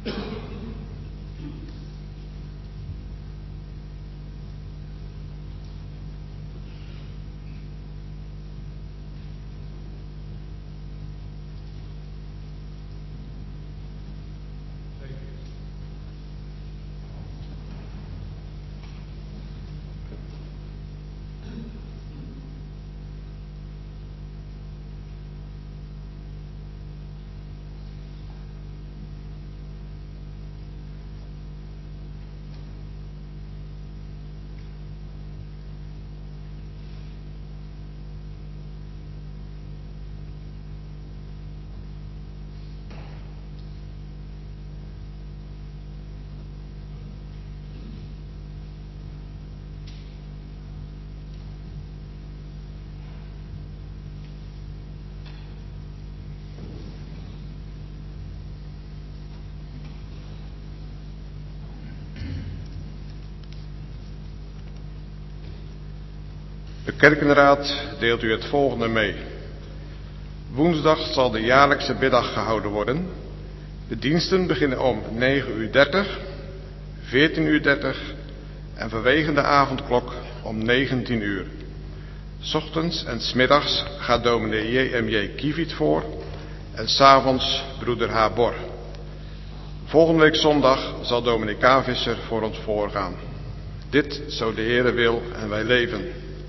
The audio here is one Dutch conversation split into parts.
De kerkenraad deelt u het volgende mee. Woensdag zal de jaarlijkse biddag gehouden worden. De diensten beginnen om 9:30, 14:30 en vanwege de avondklok om 19 uur. 's Ochtends en 's middags gaat dominee J.M.J. Kieviet voor en 's avonds broeder H. Bor. Volgende week zondag zal dominee K. Visser voor ons voorgaan. Dit zo de Heere wil en wij leven.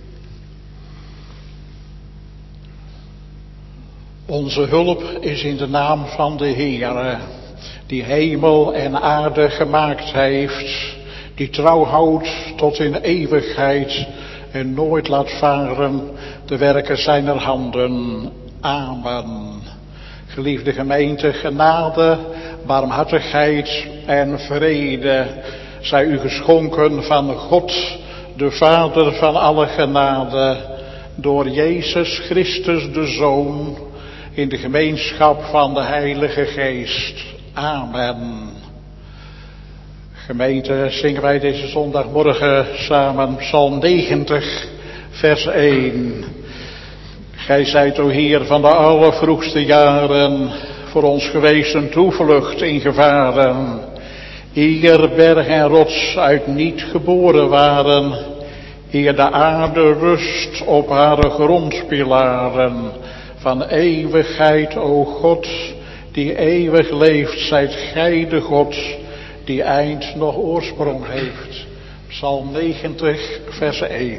Onze hulp is in de naam van de Heere, die hemel en aarde gemaakt heeft, die trouw houdt tot in eeuwigheid en nooit laat varen de werken zijner handen. Amen. Geliefde gemeente, genade, barmhartigheid en vrede zij u geschonken van God, de Vader van alle genade, door Jezus Christus de Zoon, in de gemeenschap van de Heilige Geest. Amen. Gemeente, zingen wij deze zondagmorgen samen Psalm 90, vers 1. Gij zijt, o Heer, van de allervroegste jaren voor ons geweest een toevlucht in gevaren. Eer berg en rots uit niet geboren waren, eer de aarde rust op haar grondpilaren. Van eeuwigheid, o God, die eeuwig leeft, zijt gij de God, die eind nog oorsprong heeft. Psalm 90, vers 1.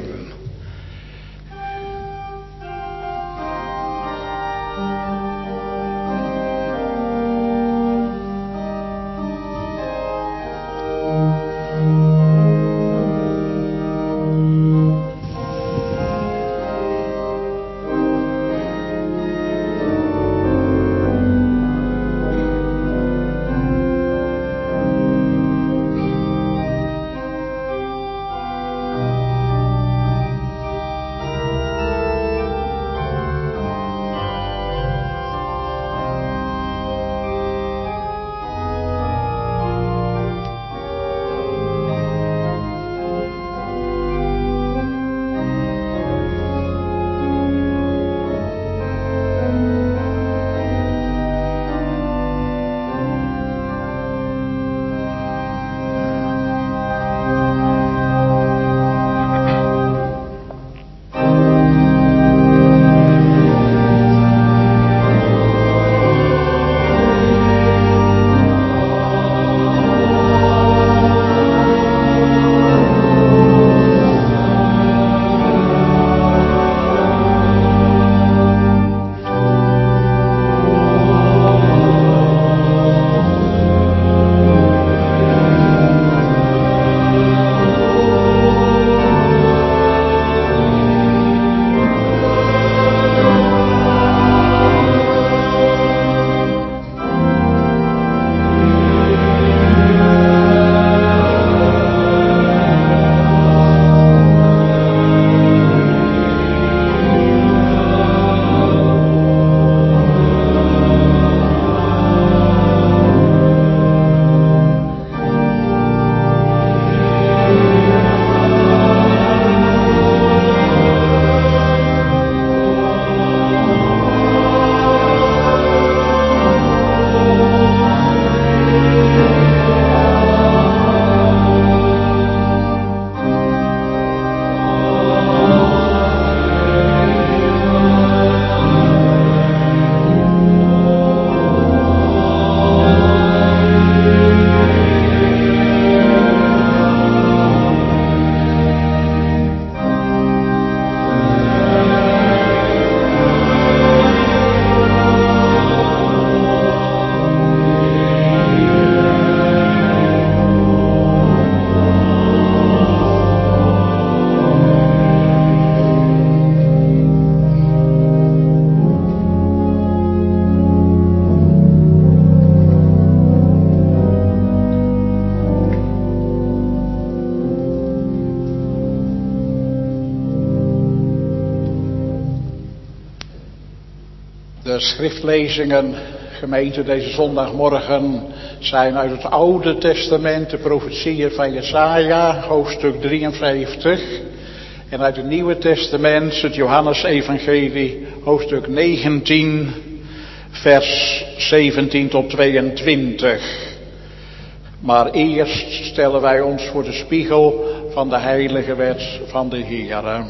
De schriftlezingen, gemeente, deze zondagmorgen zijn uit het Oude Testament de profetieën van Jesaja, hoofdstuk 53. En uit het Nieuwe Testament het Johannesevangelie, hoofdstuk 19, vers 17 tot 22. Maar eerst stellen wij ons voor de spiegel van de heilige wet van de Heere.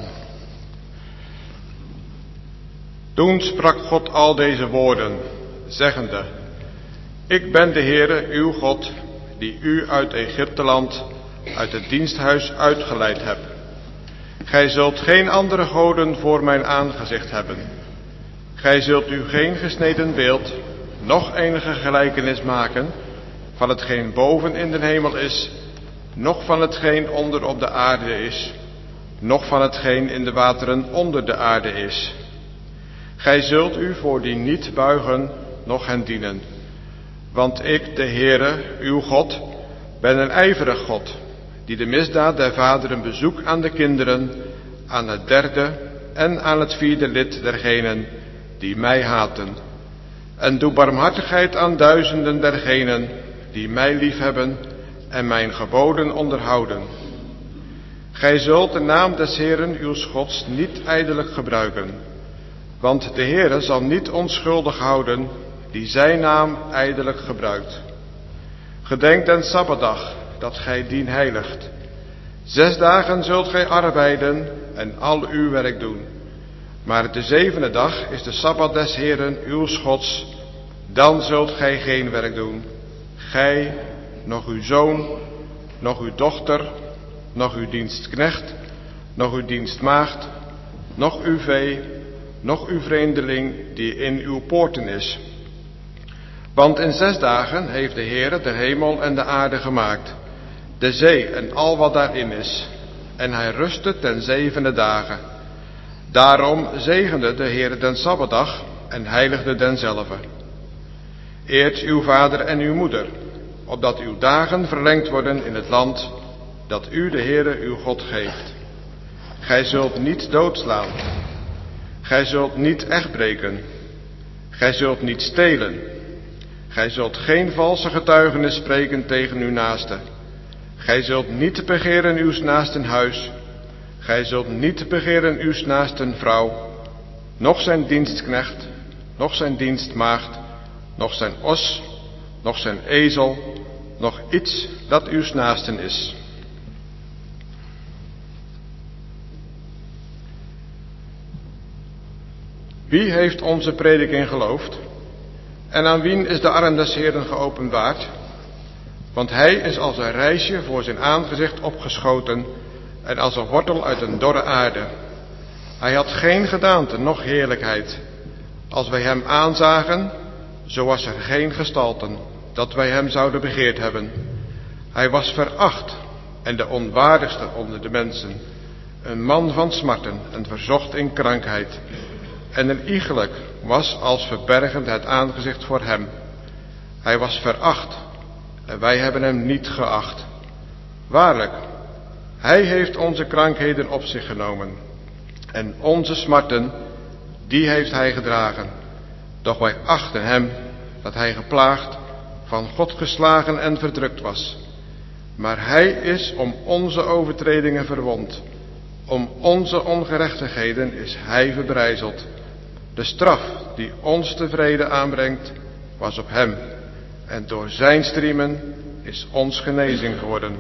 Toen sprak God al deze woorden, zeggende: Ik ben de Heere, uw God, die u uit Egypteland, uit het diensthuis uitgeleid heb. Gij zult geen andere goden voor mijn aangezicht hebben. Gij zult u geen gesneden beeld, noch enige gelijkenis maken, van hetgeen boven in de hemel is, noch van hetgeen onder op de aarde is, noch van hetgeen in de wateren onder de aarde is. Gij zult u voor die niet buigen, noch hen dienen. Want ik, de Heere, uw God, ben een ijverig God, die de misdaad der vaderen bezoekt aan de kinderen, aan het derde en aan het vierde lid dergenen die mij haten. En doe barmhartigheid aan duizenden dergenen die mij liefhebben en mijn geboden onderhouden. Gij zult de naam des Heeren uws Gods niet ijdelijk gebruiken, want de Heere zal niet onschuldig houden die zijn naam ijdelijk gebruikt. Gedenk den Sabbatdag, dat gij dien heiligt. 6 dagen zult gij arbeiden en al uw werk doen. Maar de 7e dag is de Sabbat des Heeren uws Gods, dan zult gij geen werk doen. Gij, noch uw zoon, noch uw dochter, noch uw dienstknecht, noch uw dienstmaagd, noch uw vee, noch uw vreemdeling die in uw poorten is. Want in 6 dagen heeft de Heere de hemel en de aarde gemaakt, de zee en al wat daarin is, en hij rustte ten 7e dagen. Daarom zegende de Heere den Sabbatdag en heiligde denzelve. Eert uw vader en uw moeder, opdat uw dagen verlengd worden in het land dat u de Heere uw God geeft. Gij zult niet doodslaan. Gij zult niet echtbreken. Gij zult niet stelen. Gij zult geen valse getuigenis spreken tegen uw naaste. Gij zult niet begeren uws naasten huis. Gij zult niet begeren uws naasten vrouw, noch zijn dienstknecht, noch zijn dienstmaagd, noch zijn os, noch zijn ezel, noch iets dat uws naasten is. Wie heeft onze prediking geloofd? En aan wien is de arm des Heeren geopenbaard? Want hij is als een rijsje voor zijn aangezicht opgeschoten en als een wortel uit een dorre aarde. Hij had geen gedaante, noch heerlijkheid. Als wij hem aanzagen, zo was er geen gestalte, dat wij hem zouden begeerd hebben. Hij was veracht en de onwaardigste onder de mensen. Een man van smarten en verzocht in krankheid. En een iegelijk was als verbergend het aangezicht voor hem. Hij was veracht en wij hebben hem niet geacht. Waarlijk, hij heeft onze krankheden op zich genomen. En onze smarten, die heeft hij gedragen. Doch wij achten hem, dat hij geplaagd, van God geslagen en verdrukt was. Maar hij is om onze overtredingen verwond. Om onze ongerechtigheden is hij verbrijzeld. De straf die ons tevreden aanbrengt, was op hem. En door zijn striemen is ons genezing geworden.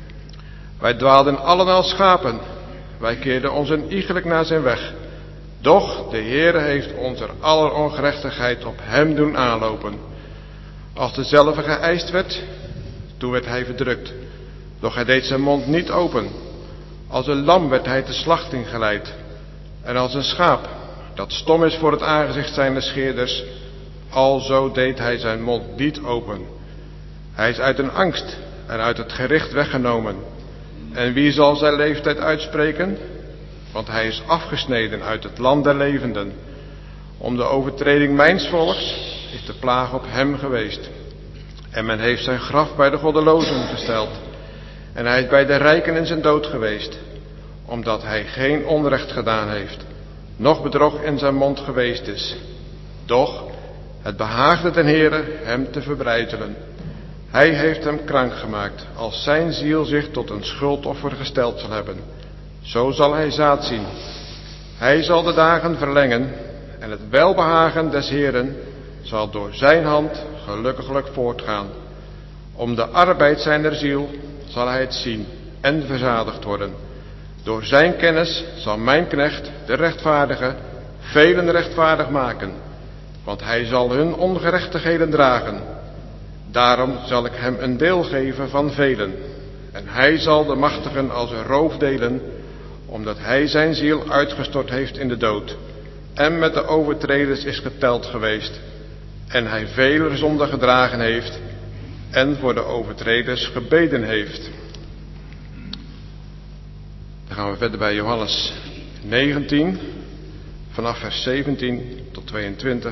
Wij dwaalden allen als schapen. Wij keerden ons een iegelijk naar zijn weg. Doch de Heere heeft onze aller ongerechtigheid op hem doen aanlopen. Als dezelfde geëist werd, toen werd hij verdrukt. Doch hij deed zijn mond niet open. Als een lam werd hij te slachting geleid. En als een schaap, dat stom is voor het aangezicht zijner scheerders, alzo deed hij zijn mond niet open. Hij is uit een angst en uit het gericht weggenomen. En wie zal zijn leeftijd uitspreken? Want hij is afgesneden uit het land der levenden. Om de overtreding mijns volks is de plaag op hem geweest. En men heeft zijn graf bij de goddelozen gesteld. En hij is bij de rijken in zijn dood geweest. Omdat hij geen onrecht gedaan heeft, noch bedrog in zijn mond geweest is. Doch het behaagde den Heere hem te verbrijzelen. Hij heeft hem krank gemaakt, als zijn ziel zich tot een schuldoffer gesteld zal hebben. Zo zal hij zaad zien. Hij zal de dagen verlengen en het welbehagen des Heeren zal door zijn hand gelukkiglijk voortgaan. Om de arbeid zijner ziel zal hij het zien en verzadigd worden. Door zijn kennis zal mijn knecht, de rechtvaardige, velen rechtvaardig maken, want hij zal hun ongerechtigheden dragen. Daarom zal ik hem een deel geven van velen, en hij zal de machtigen als een roof delen, omdat hij zijn ziel uitgestort heeft in de dood, en met de overtreders is geteld geweest, en hij vele zonden gedragen heeft, en voor de overtreders gebeden heeft. Dan gaan we verder bij Johannes 19, vanaf vers 17 tot 22.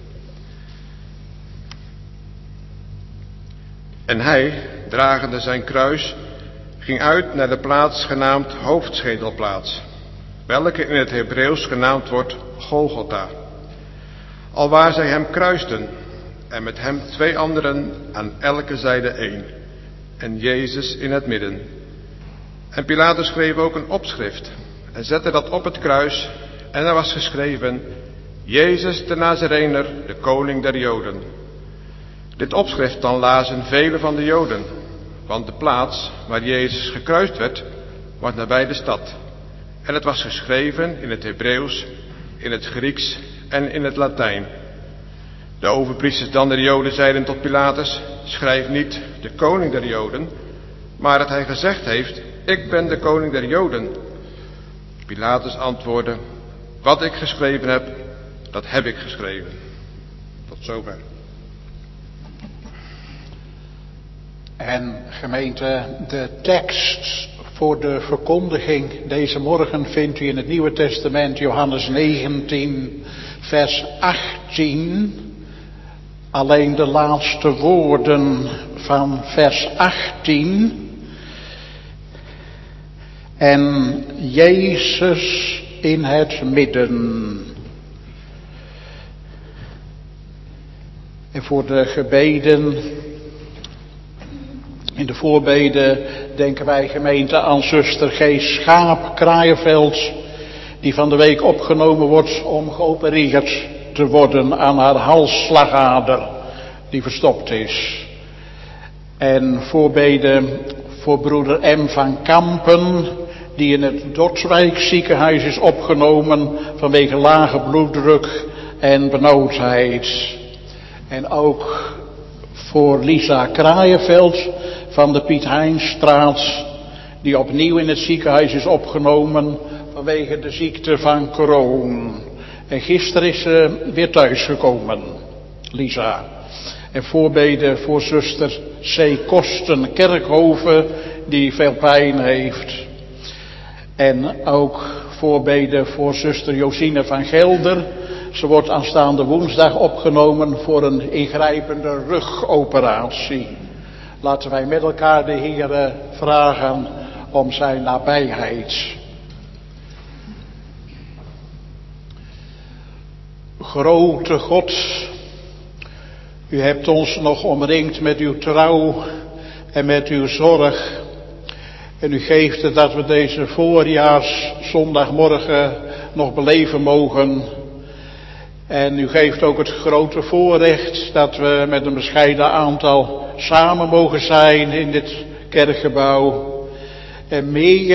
En hij, dragende zijn kruis, ging uit naar de plaats genaamd hoofdschedelplaats, welke in het Hebreeuws genaamd wordt Golgotha. Alwaar zij hem kruisten, en met hem 2 anderen aan elke zijde 1, en Jezus in het midden. En Pilatus schreef ook een opschrift, en zette dat op het kruis, en er was geschreven: Jezus de Nazarener, de koning der Joden. Dit opschrift dan lazen velen van de Joden, want de plaats waar Jezus gekruist werd, was nabij de stad. En het was geschreven in het Hebreeuws, in het Grieks en in het Latijn. De overpriesters dan der Joden zeiden tot Pilatus: schrijf niet de koning der Joden, maar dat hij gezegd heeft: ik ben de koning der Joden. Pilatus antwoordde: wat ik geschreven heb, dat heb ik geschreven. Tot zover. En gemeente, de tekst voor de verkondiging deze morgen vindt u in het Nieuwe Testament, Johannes 19, vers 18. Alleen de laatste woorden van vers 18. En Jezus in het midden. En voor de gebeden, in de voorbeden denken wij gemeente aan zuster G. Schaap Kraaienveld, die van de week opgenomen wordt om geopereerd te worden aan haar halsslagader die verstopt is. En voorbeden voor broeder M. van Kampen, die in het Dordswijk ziekenhuis is opgenomen vanwege lage bloeddruk en benauwdheid. En ook voor Lisa Kraaienveld van de Piet Heinstraat, die opnieuw in het ziekenhuis is opgenomen vanwege de ziekte van Crohn. En gisteren is ze weer thuisgekomen, Lisa. En voorbeden voor zuster C. Kosten Kerkhoven, die veel pijn heeft. En ook voorbeden voor zuster Josine van Gelder. Ze wordt aanstaande woensdag opgenomen voor een ingrijpende rugoperatie. Laten wij met elkaar de Heere vragen om zijn nabijheid. Grote God, u hebt ons nog omringd met uw trouw en met uw zorg. En u geeft het dat we deze voorjaarszondagmorgen nog beleven mogen. En u geeft ook het grote voorrecht dat we met een bescheiden aantal samen mogen zijn in dit kerkgebouw. En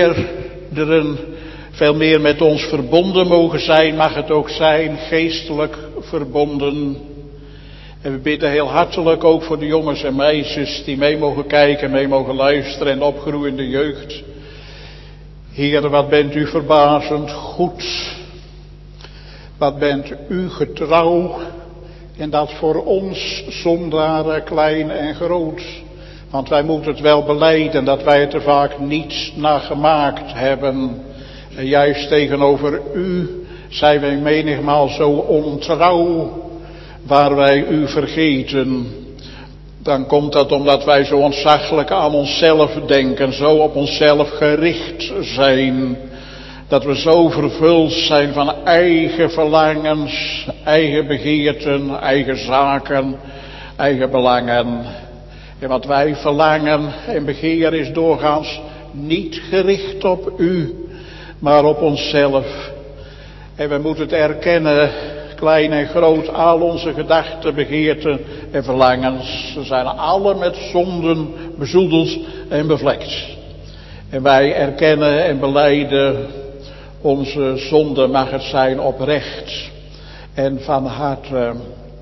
veel meer met ons verbonden mogen zijn, mag het ook zijn, geestelijk verbonden. En we bidden heel hartelijk ook voor de jongens en meisjes die mee mogen kijken, mee mogen luisteren en opgroeiende jeugd. Heer, wat bent u verbazend goed. Wat bent u getrouw. En dat voor ons zondaren klein en groot. Want wij moeten het wel belijden dat wij het er vaak niet naar gemaakt hebben. En juist tegenover u zijn wij menigmaal zo ontrouw, waar wij u vergeten. Dan komt dat omdat wij zo ontzaglijk aan onszelf denken, zo op onszelf gericht zijn. Dat we zo vervuld zijn van eigen verlangens, eigen begeerten, eigen zaken, eigen belangen. En wat wij verlangen en begeer is doorgaans niet gericht op u, maar op onszelf. En we moeten het erkennen, klein en groot, al onze gedachten, begeerten en verlangens. Ze zijn alle met zonden bezoedeld en bevlekt. En wij erkennen en belijden onze zonde, mag het zijn oprecht en van harte.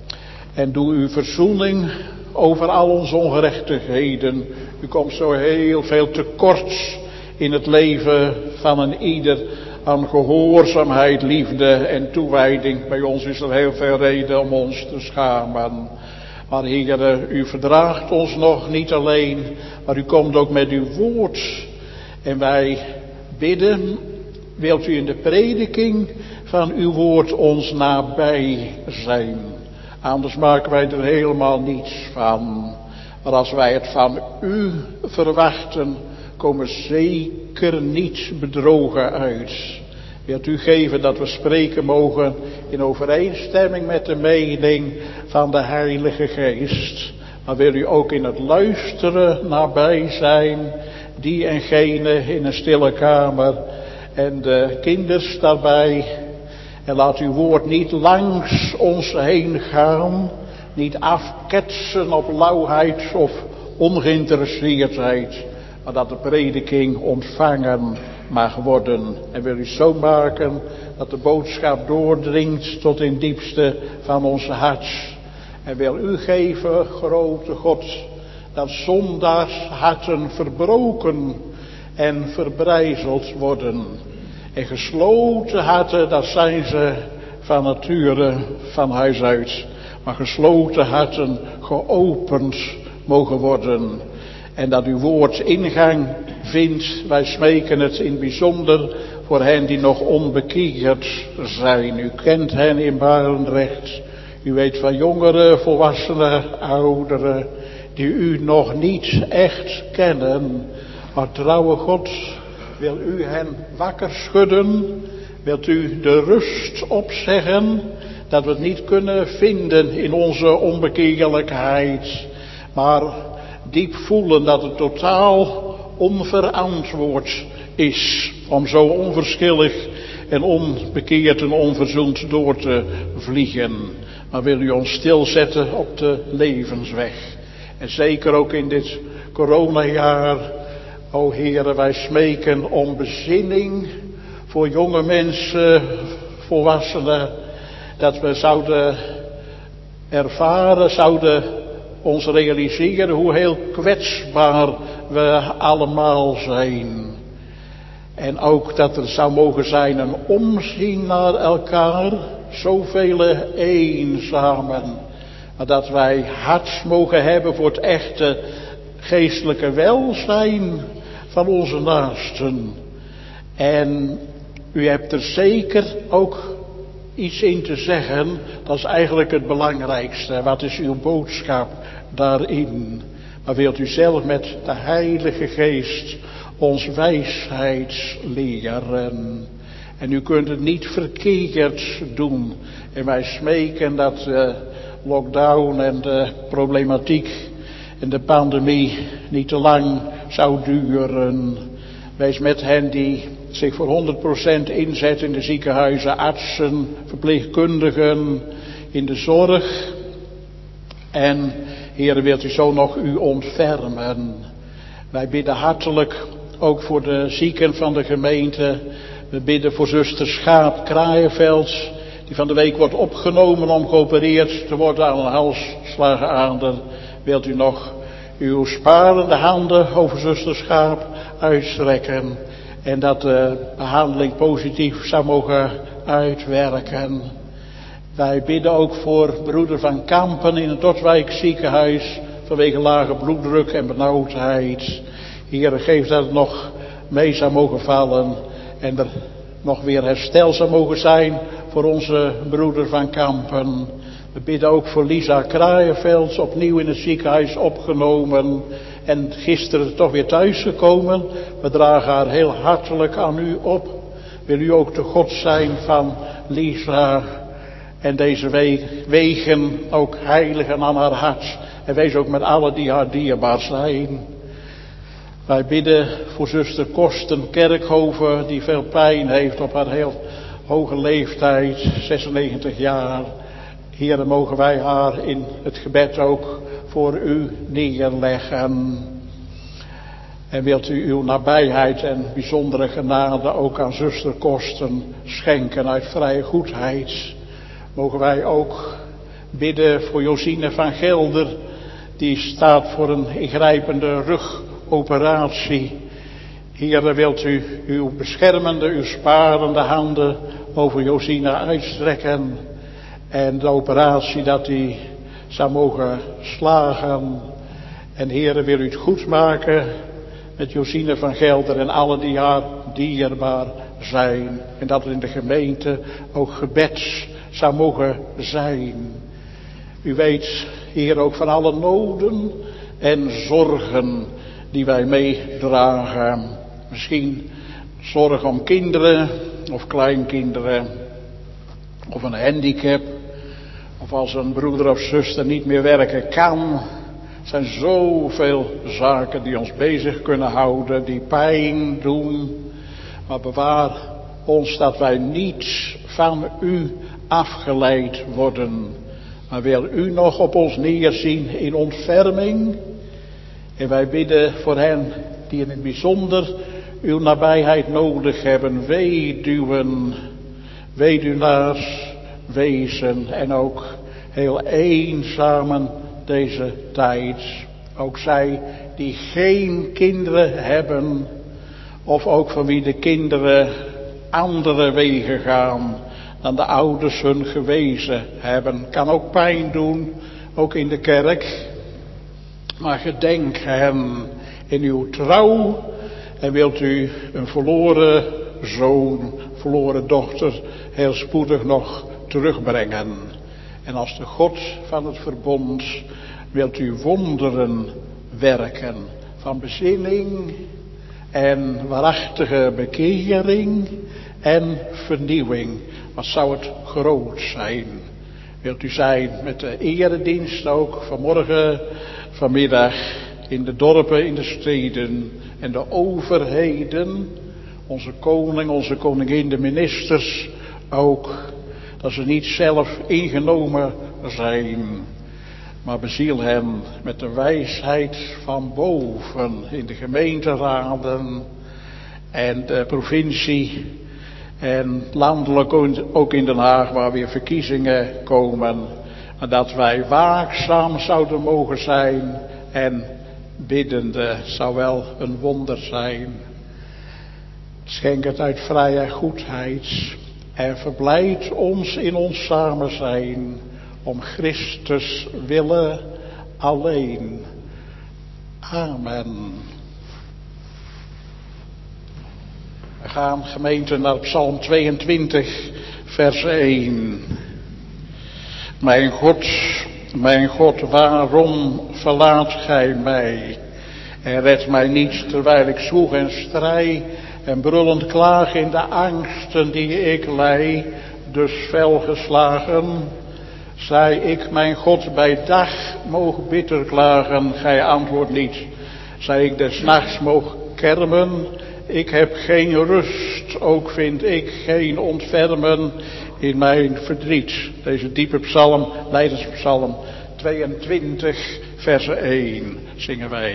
En doe uw verzoening over al onze ongerechtigheden. U komt zo heel veel tekort in het leven van een ieder aan gehoorzaamheid, liefde en toewijding. Bij ons is er heel veel reden om ons te schamen. Maar Heer, u verdraagt ons nog niet alleen, maar u komt ook met uw woord. En wij bidden, wilt u in de prediking van uw woord ons nabij zijn. Anders maken wij er helemaal niets van. Maar als wij het van u verwachten, komen we zeker niet bedrogen uit. Wilt u geven dat we spreken mogen in overeenstemming met de mening van de Heilige Geest. Maar wil u ook in het luisteren nabij zijn, die en gene in een stille kamer en de kinders daarbij. En laat uw woord niet langs ons heen gaan, niet afketsen op lauwheid of ongeïnteresseerdheid, maar dat de prediking ontvangen mag worden. En wil u zo maken dat de boodschap doordringt tot in het diepste van ons hart. En wil u geven, grote God, dat zondaars harten verbroken en verbrijzeld worden. En gesloten harten, dat zijn ze van nature, van huis uit. Maar gesloten harten geopend mogen worden. En dat uw woord ingang vindt, wij smeken het in bijzonder voor hen die nog onbekeerd zijn. U kent hen in Barendrecht. U weet van jongeren, volwassenen, ouderen, die u nog niet echt kennen. Maar trouwe God, wil u hen wakker schudden? Wilt u de rust opzeggen? Dat we het niet kunnen vinden in onze onbekeerlijkheid. Maar diep voelen dat het totaal onverantwoord is. Om zo onverschillig en onbekeerd en onverzoend door te vliegen. Maar wil u ons stilzetten op de levensweg. En zeker ook in dit coronajaar. O Heere, wij smeken om bezinning voor jonge mensen, volwassenen. Dat we zouden ervaren, zouden ons realiseren hoe heel kwetsbaar we allemaal zijn. En ook dat er zou mogen zijn een omzien naar elkaar, zoveel eenzamen. Maar dat wij hart mogen hebben voor het echte geestelijke welzijn van onze naasten. En u hebt er zeker ook iets in te zeggen. Dat is eigenlijk het belangrijkste. Wat is uw boodschap daarin? Maar wilt u zelf met de Heilige Geest ons wijsheid leren? En u kunt het niet verkeerd doen. En wij smeken dat de lockdown en de problematiek en de pandemie niet te lang zou duren. Wees met hen die zich voor 100% inzetten in de ziekenhuizen, artsen, verpleegkundigen, in de zorg. En Heere, wilt u zo nog u ontfermen. Wij bidden hartelijk ook voor de zieken van de gemeente. We bidden voor zuster Schaap Kraaienveld, die van de week wordt opgenomen om geopereerd te worden aan een halsslagader. Wilt u nog uw sparende handen over zuster Schaap uitstrekken. En dat de behandeling positief zou mogen uitwerken. Wij bidden ook voor broeder Van Kampen in het Otwijk ziekenhuis. Vanwege lage bloeddruk en benauwdheid. Heere, geef dat het nog mee zou mogen vallen. En er nog weer herstel zou mogen zijn voor onze broeder Van Kampen. We bidden ook voor Lisa Kraaienveld, opnieuw in het ziekenhuis opgenomen. En gisteren toch weer thuisgekomen. We dragen haar heel hartelijk aan u op. wil u ook de God zijn van Lisa en deze wegen ook heiligen aan haar hart. En wees ook met allen die haar dierbaar zijn. Wij bidden voor zuster Korsten Kerkhoven, die veel pijn heeft op haar heel hoge leeftijd, 96 jaar. Heere, mogen wij haar in het gebed ook voor u neerleggen. En wilt u uw nabijheid en bijzondere genade ook aan zuster Korsten schenken uit vrije goedheid. Mogen wij ook bidden voor Josine van Gelder, die staat voor een ingrijpende rugoperatie. Heere, wilt u uw beschermende, uw sparende handen over Josine uitstrekken. En de operatie dat die zou mogen slagen. En Heere, wil u het goed maken met Josine van Gelder en alle die haar dierbaar zijn. En dat het in de gemeente ook gebeds zou mogen zijn. U weet, Heer, ook van alle noden en zorgen die wij meedragen. Misschien zorg om kinderen of kleinkinderen. Of een handicap. Of als een broeder of zuster niet meer werken kan. Er zijn zoveel zaken die ons bezig kunnen houden. Die pijn doen. Maar bewaar ons dat wij niet van u afgeleid worden. Maar wil u nog op ons neerzien in ontferming. En wij bidden voor hen die in het bijzonder uw nabijheid nodig hebben. Weduwen, weduwnaars, wezen en ook heel eenzamen deze tijd. Ook zij die geen kinderen hebben. Of ook van wie de kinderen andere wegen gaan dan de ouders hun gewezen hebben. Kan ook pijn doen, ook in de kerk. Maar gedenk hen in uw trouw. En wilt u een verloren zoon, verloren dochter heel spoedig nog terugbrengen. En als de God van het verbond wilt u wonderen werken van bezinning en waarachtige bekering en vernieuwing. Wat zou het groot zijn. Wilt u zijn met de eredienst ook vanmorgen, vanmiddag in de dorpen, in de steden en de overheden. Onze koning, onze koningin, de ministers ook. Dat ze niet zelf ingenomen zijn. Maar beziel hen met de wijsheid van boven in de gemeenteraden en de provincie. En landelijk ook in Den Haag waar weer verkiezingen komen. Maar dat wij waakzaam zouden mogen zijn en biddende zou wel een wonder zijn. Schenk het uit vrije goedheid en verblijd ons in ons samen zijn om Christus willen alleen. Amen. We gaan gemeente naar Psalm 22 vers 1. Mijn God, waarom verlaat gij mij? En red mij niet terwijl ik zwoeg en strijd en brullend klaag in de angsten die ik lei, dus fel geslagen. Zei ik, mijn God, bij dag moog bitter klagen, gij antwoordt niet. Zei ik, des nachts moog kermen, ik heb geen rust, ook vind ik geen ontfermen in mijn verdriet. Deze diepe psalm, Lijdenspsalm 22, vers 1, zingen wij.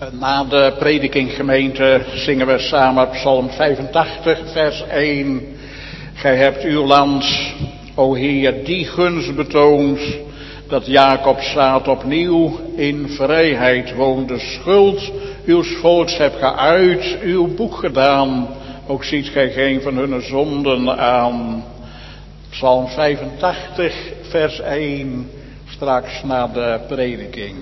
Na de prediking gemeente zingen we samen Psalm 85 vers 1. Gij hebt uw land, o Heer, die gunst betoond, dat Jacobs zaad opnieuw in vrijheid woont. De schuld uws volks hebt ge uit uw boek gedaan, ook ziet gij geen van hun zonden aan. Psalm 85 vers 1, straks na de prediking.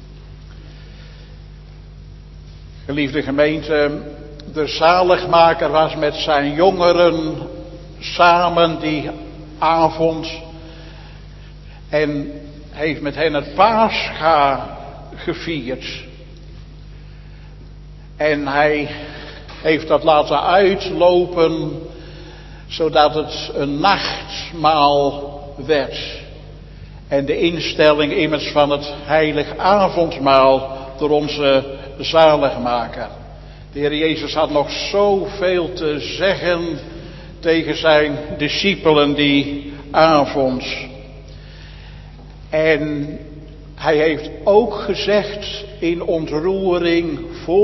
Geliefde gemeente, de zaligmaker was met zijn jongeren samen die avond en heeft met hen het Pascha gevierd. En hij heeft dat laten uitlopen zodat het een nachtmaal werd. En de instelling immers van het heilig avondmaal door onze zaligmaker. De Heer Jezus had nog zoveel te zeggen tegen zijn discipelen die avond. En hij heeft ook gezegd in ontroering,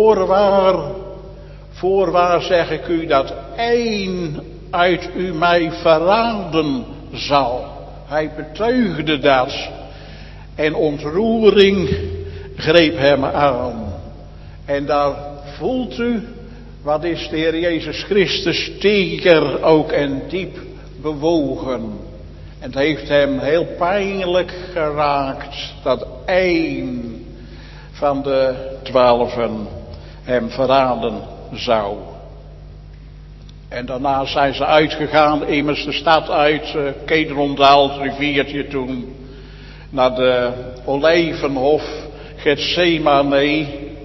voorwaar zeg ik u dat één uit u mij verraden zal. Hij betuigde dat. En ontroering greep hem aan. En daar voelt u, wat is de Heer Jezus Christus teger ook en diep bewogen. En het heeft hem heel pijnlijk geraakt dat één van de 12 hem verraden zou. En daarna zijn ze uitgegaan, immers de stad uit, Kedrondaal, het riviertje toen, naar de Olijvenhof, Getsemane.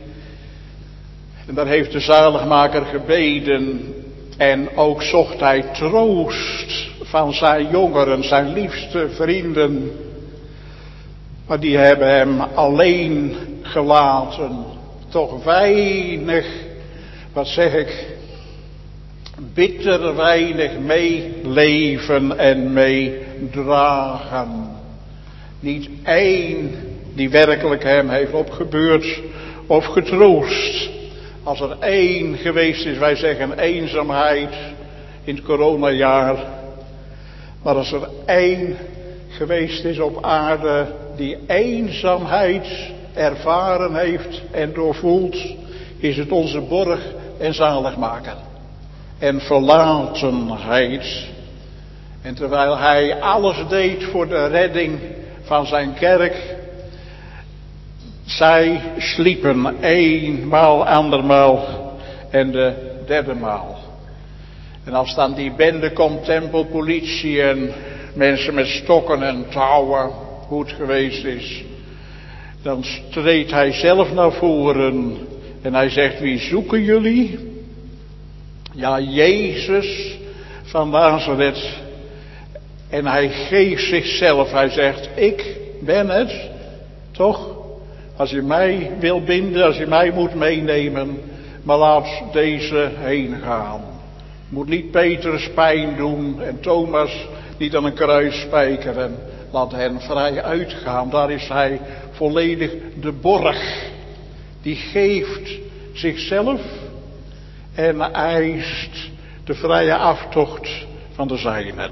En daar heeft de zaligmaker gebeden en ook zocht hij troost van zijn jongeren, zijn liefste vrienden. Maar die hebben hem alleen gelaten. Toch weinig, wat zeg ik, bitter weinig meeleven en meedragen. Niet één die werkelijk hem heeft opgebeurd of getroost. Als er één geweest is, wij zeggen eenzaamheid in het coronajaar. Maar als er één geweest is op aarde die eenzaamheid ervaren heeft en doorvoelt, is het onze borg en zaligmaker. En verlatenheid. En terwijl hij alles deed voor de redding van zijn kerk, zij sliepen eenmaal, andermaal en de derde maal. En als dan die bende komt, tempelpolitie en mensen met stokken en touwen, hoe het geweest is, dan treedt hij zelf naar voren en hij zegt, wie zoeken jullie? Ja, Jezus van Nazareth. En hij geeft zichzelf, hij zegt, ik ben het, toch? Als je mij wil binden, als je mij moet meenemen, maar laat deze heen gaan. Moet niet Petrus pijn doen en Thomas niet aan een kruis spijkeren. Laat hen vrij uitgaan. Daar is hij volledig de borg. Die geeft zichzelf en eist de vrije aftocht van de zijnen.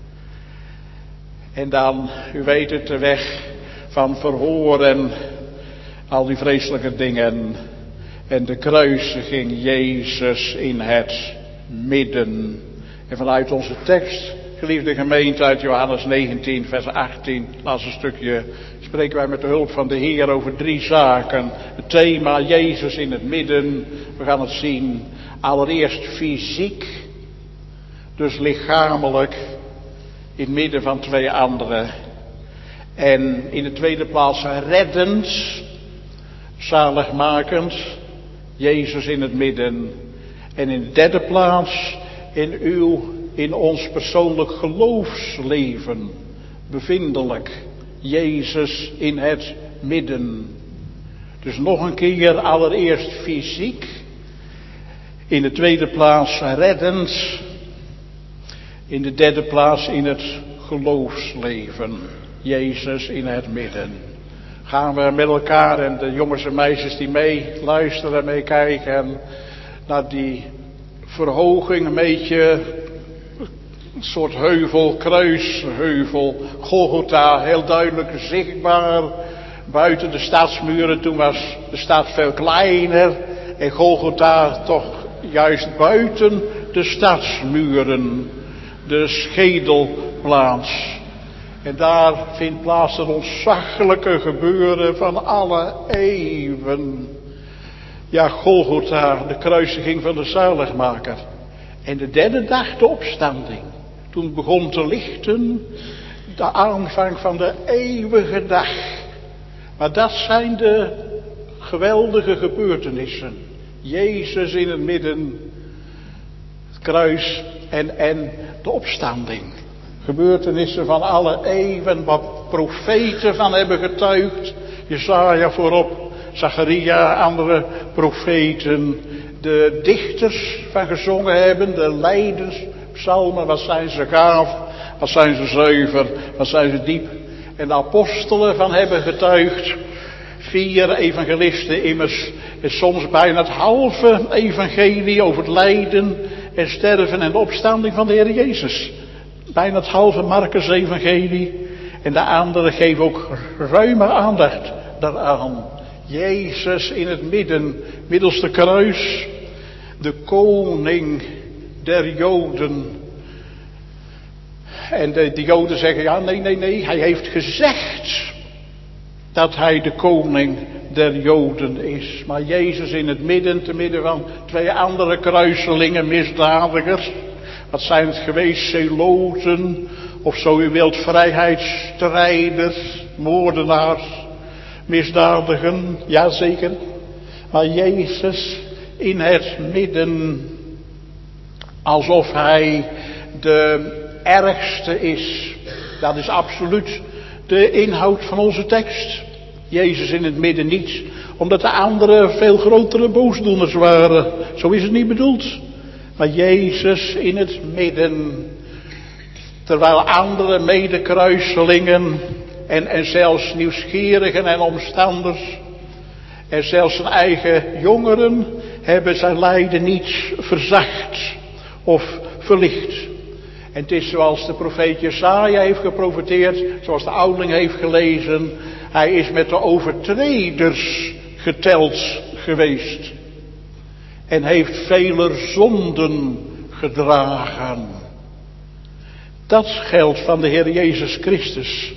En dan, u weet het, de weg van verhoor en al die vreselijke dingen. En de kruisiging Jezus in het midden. En vanuit onze tekst, geliefde gemeente, uit Johannes 19 vers 18, laatste stukje, spreken wij met de hulp van de Heer over 3 zaken. Het thema Jezus in het midden, we gaan het zien. Allereerst fysiek, dus lichamelijk, in het midden van 2 anderen. En in de tweede plaats reddend, zaligmakend, Jezus in het midden. En in de derde plaats in ons persoonlijk geloofsleven, bevindelijk, Jezus in het midden. Dus nog een keer, allereerst fysiek, in de tweede plaats reddend, in de derde plaats in het geloofsleven, Jezus in het midden. gaan we met elkaar en de jongens en meisjes die mee luisteren en meekijken naar die verhoging, een beetje een soort heuvel, kruisheuvel, Golgotha, heel duidelijk zichtbaar buiten de stadsmuren. Toen was de stad veel kleiner en Golgotha toch juist buiten de stadsmuren, de schedelplaats. En daar vindt plaats het ontzaglijke gebeuren van alle eeuwen. Ja, Golgotha, de kruisiging van de zaligmaker. En de derde dag de opstanding. Toen het begon te lichten, de aanvang van de eeuwige dag. Maar dat zijn de geweldige gebeurtenissen. Jezus in het midden, het kruis en de opstanding. Gebeurtenissen van alle eeuwen, wat profeten van hebben getuigd. Jesaja voorop, Zacharia, andere profeten. De dichters van gezongen hebben, de lijdenspsalmen, wat zijn ze gaaf, wat zijn ze zuiver, wat zijn ze diep. En de apostelen van hebben getuigd. 4 evangelisten immers, en soms bijna het halve evangelie over het lijden en sterven en de opstanding van de Heer Jezus. Bijna het halve Marcus evangelie. En de anderen geven ook ruime aandacht daaraan. Jezus in het midden, middels de kruis, de koning der Joden. En de Joden zeggen, ja nee, hij heeft gezegd dat hij de koning der Joden is. Maar Jezus in het midden, te midden van 2 andere kruiselingen, misdadigers. Wat zijn het geweest, zeloten, of zo u wilt, vrijheidsstrijders, moordenaars, misdadigen, jazeker. Maar Jezus in het midden, alsof hij de ergste is. Dat is absoluut de inhoud van onze tekst. Jezus in het midden niet, omdat de anderen veel grotere boosdoeners waren. Zo is het niet bedoeld. Maar Jezus in het midden, terwijl andere medekruiselingen en zelfs nieuwsgierigen en omstanders en zelfs zijn eigen jongeren hebben zijn lijden niet verzacht of verlicht. En het is zoals de profeet Jesaja heeft geprofeteerd, zoals de ouderling heeft gelezen, hij is met de overtreders geteld geweest. En heeft vele zonden gedragen. Dat geldt van de Heer Jezus Christus.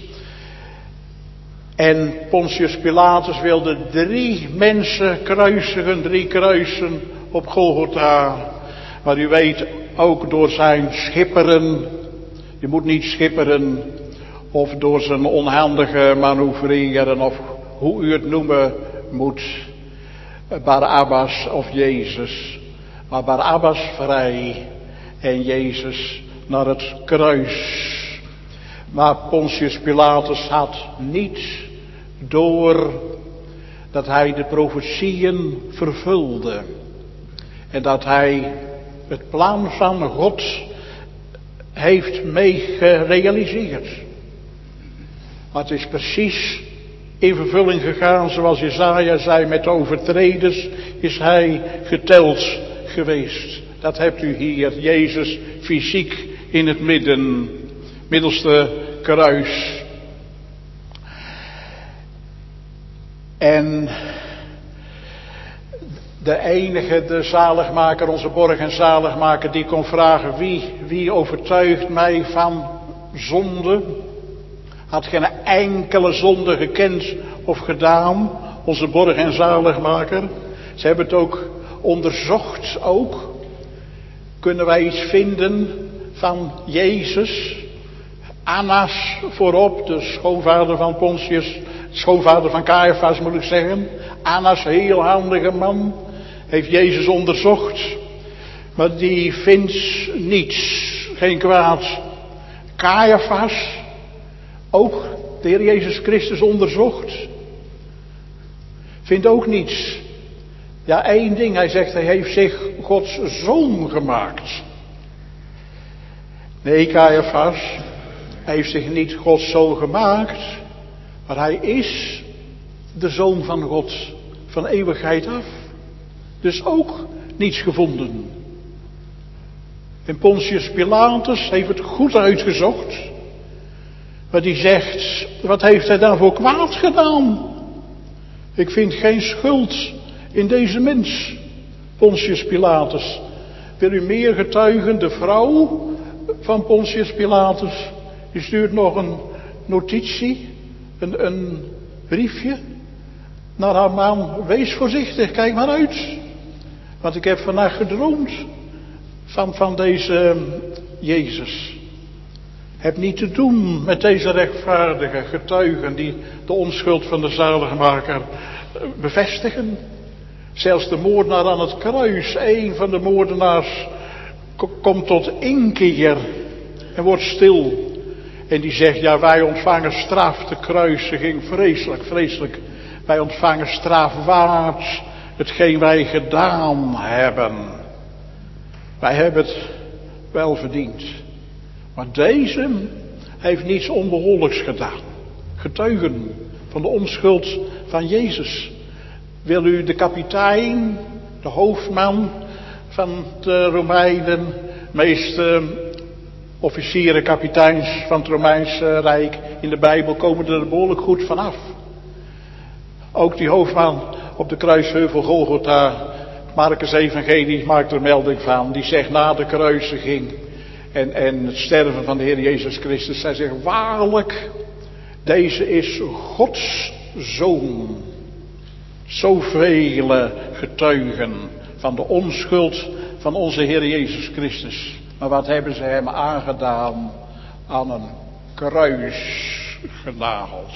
En Pontius Pilatus wilde 3 mensen kruisigen, 3 kruisen op Golgotha. Maar u weet, ook door zijn schipperen, je moet niet schipperen, of door zijn onhandige manoeuvreren, of hoe u het noemen moet, Barabbas of Jezus. Maar Barabbas vrij en Jezus naar het kruis. Maar Pontius Pilatus had niet door dat hij de profetieën vervulde. En dat hij het plan van God heeft mee gerealiseerd. Maar het is precies in vervulling gegaan zoals Jesaja zei, met de overtreders is hij geteld geweest. Dat hebt u hier, Jezus fysiek in het midden, middels de kruis. En de enige, de zaligmaker, onze borg en zaligmaker, die kon vragen, wie overtuigt mij van zonde? Had geen enkele zonde gekend of gedaan, onze borg en zaligmaker. Ze hebben het ook onderzocht ook. Kunnen wij iets vinden van Jezus? Annas voorop, de schoonvader van Pontius, schoonvader van Caiaphas moet ik zeggen. Annas, heel handige man, heeft Jezus onderzocht. Maar die vindt niets, geen kwaad. Caiaphas, ook de Heer Jezus Christus onderzocht. Vindt ook niets. Ja, 1 ding, hij zegt, hij heeft zich Gods zoon gemaakt. Nee, Caiaphas, hij heeft zich niet Gods zoon gemaakt, maar hij is de Zoon van God, van eeuwigheid af. Dus ook niets gevonden. En Pontius Pilatus heeft het goed uitgezocht. Maar die zegt, wat heeft hij dan voor kwaad gedaan? Ik vind geen schuld in deze mens. Pontius Pilatus. Wil u meer getuigen? De vrouw van Pontius Pilatus, die stuurt nog een notitie, een briefje naar haar man. Wees voorzichtig, kijk maar uit. Want ik heb vannacht gedroomd van deze Jezus. Heb niet te doen met deze rechtvaardige getuigen die de onschuld van de zaligmaker bevestigen. Zelfs de moordenaar aan het kruis, een van de moordenaars, komt tot inkeer en wordt stil. En die zegt, ja, wij ontvangen straf, de kruisiging, vreselijk, vreselijk. Wij ontvangen strafwaarts hetgeen wij gedaan hebben. Wij hebben het wel verdiend. Maar deze heeft niets onbehoorlijks gedaan. Getuigen van de onschuld van Jezus. Wil u de kapitein, de hoofdman van de Romeinen, meeste officieren, kapiteins van het Romeinse Rijk in de Bijbel komen er behoorlijk goed vanaf. Ook die hoofdman op de kruisheuvel Golgotha, Marcus Evangelie maakt er melding van, die zegt na de kruisiging en het sterven van de Heer Jezus Christus, hij zegt waarlijk, deze is Gods Zoon. Zoveel getuigen van de onschuld van onze Heer Jezus Christus. Maar wat hebben ze hem aangedaan? Aan een kruis genageld.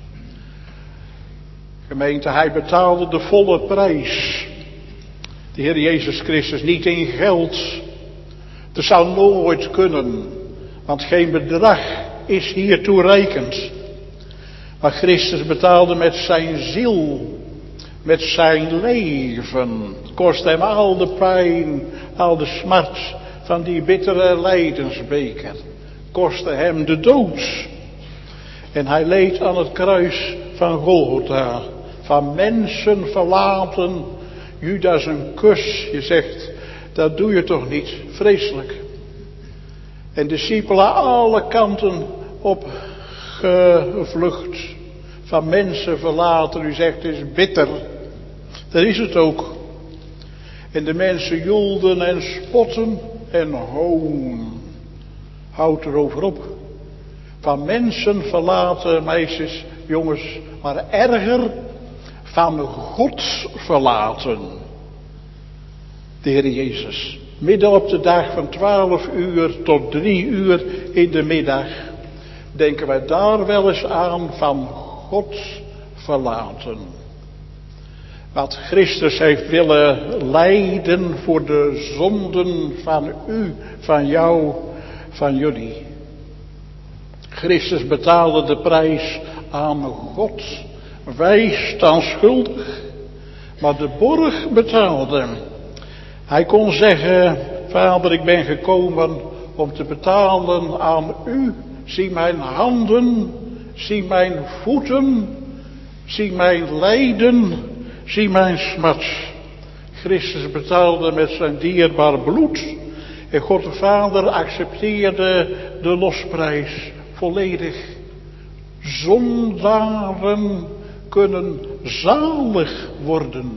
Gemeente, hij betaalde de volle prijs. De Heer Jezus Christus niet in geld. Dat zou nooit kunnen. Want geen bedrag is hier toereikend. Maar Christus betaalde met zijn ziel. Met zijn leven. Het kost hem al de pijn, al de smart van die bittere lijdensbeker. Kostte hem de dood. En hij leed aan het kruis van Golgotha. Van mensen verlaten. Judas een kus. Je zegt, dat doe je toch niet. Vreselijk. En discipelen alle kanten op gevlucht. Van mensen verlaten. U zegt, het is bitter. Dat is het ook. En de mensen joelden en spotten en hoon. Houd erover op. Van mensen verlaten, meisjes, jongens, maar erger, van God verlaten. De Heer Jezus. Midden op de dag van 12 uur tot 3 uur in de middag. Denken wij daar wel eens aan, van God verlaten. Wat Christus heeft willen lijden voor de zonden van u, van jou, van jullie. Christus betaalde de prijs aan God. Wij staan schuldig, maar de borg betaalde. Hij kon zeggen, Vader, ik ben gekomen om te betalen aan u. Zie mijn handen, zie mijn voeten, zie mijn lijden, zie mijn smart. Christus betaalde met zijn dierbaar bloed. En God de Vader accepteerde de losprijs volledig. Zondaren kunnen zalig worden.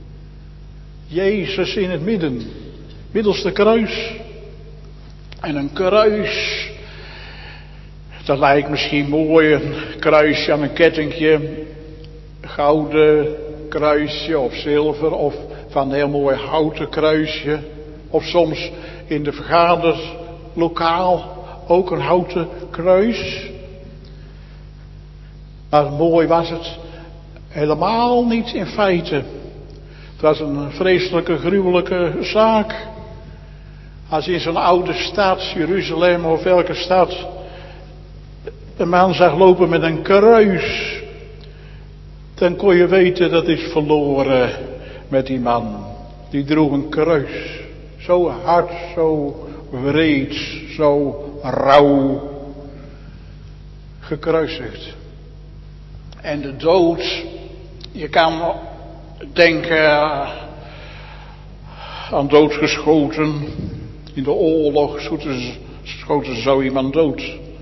Jezus in het midden. Middelste kruis. En een kruis. Dat lijkt misschien mooi, een kruisje aan een kettingje. Gouden kruisje of zilver of van een heel mooi houten kruisje. Of soms in de vergaderlokaal ook een houten kruis. Maar mooi was het helemaal niet in feite. Het was een vreselijke, gruwelijke zaak. Als je in zo'n oude stad, Jeruzalem of welke stad, een man zag lopen met een kruis, dan kon je weten dat is verloren met die man. Die droeg een kruis. Zo hard, zo wreed, zo rauw gekruisigd. En de dood Je kan denken aan doodgeschoten. In de oorlog schoten ze zo iemand dood.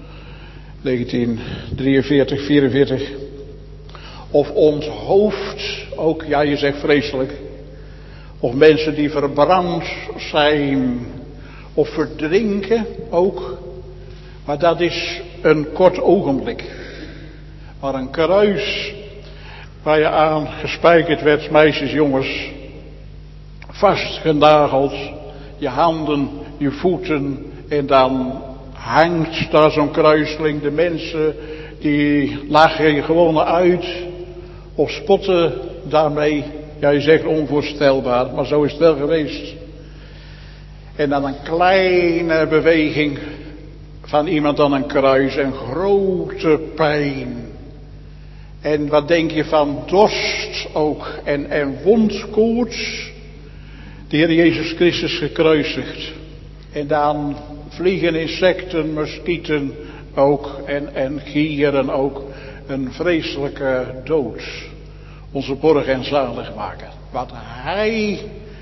1943, 44. Of onthoofd, ook, ja, je zegt vreselijk. Of mensen die verbrand zijn. Of verdrinken ook. Maar dat is een kort ogenblik. Maar een kruis waar je aan gespijkerd werd, meisjes, jongens. Vastgenageld. Je handen, je voeten. En dan hangt daar zo'n kruisling. De mensen die lachen je gewoon uit. Of spotten daarmee. Ja, je zegt onvoorstelbaar, maar zo is het wel geweest. En dan een kleine beweging van iemand aan een kruis en grote pijn. En wat denk je van dorst ook en wondkoorts. De Heer Jezus Christus gekruisigd. En dan vliegen insecten, muskieten ook en gieren ook. Een vreselijke dood. Onze borg en zaligmaker. Wat hij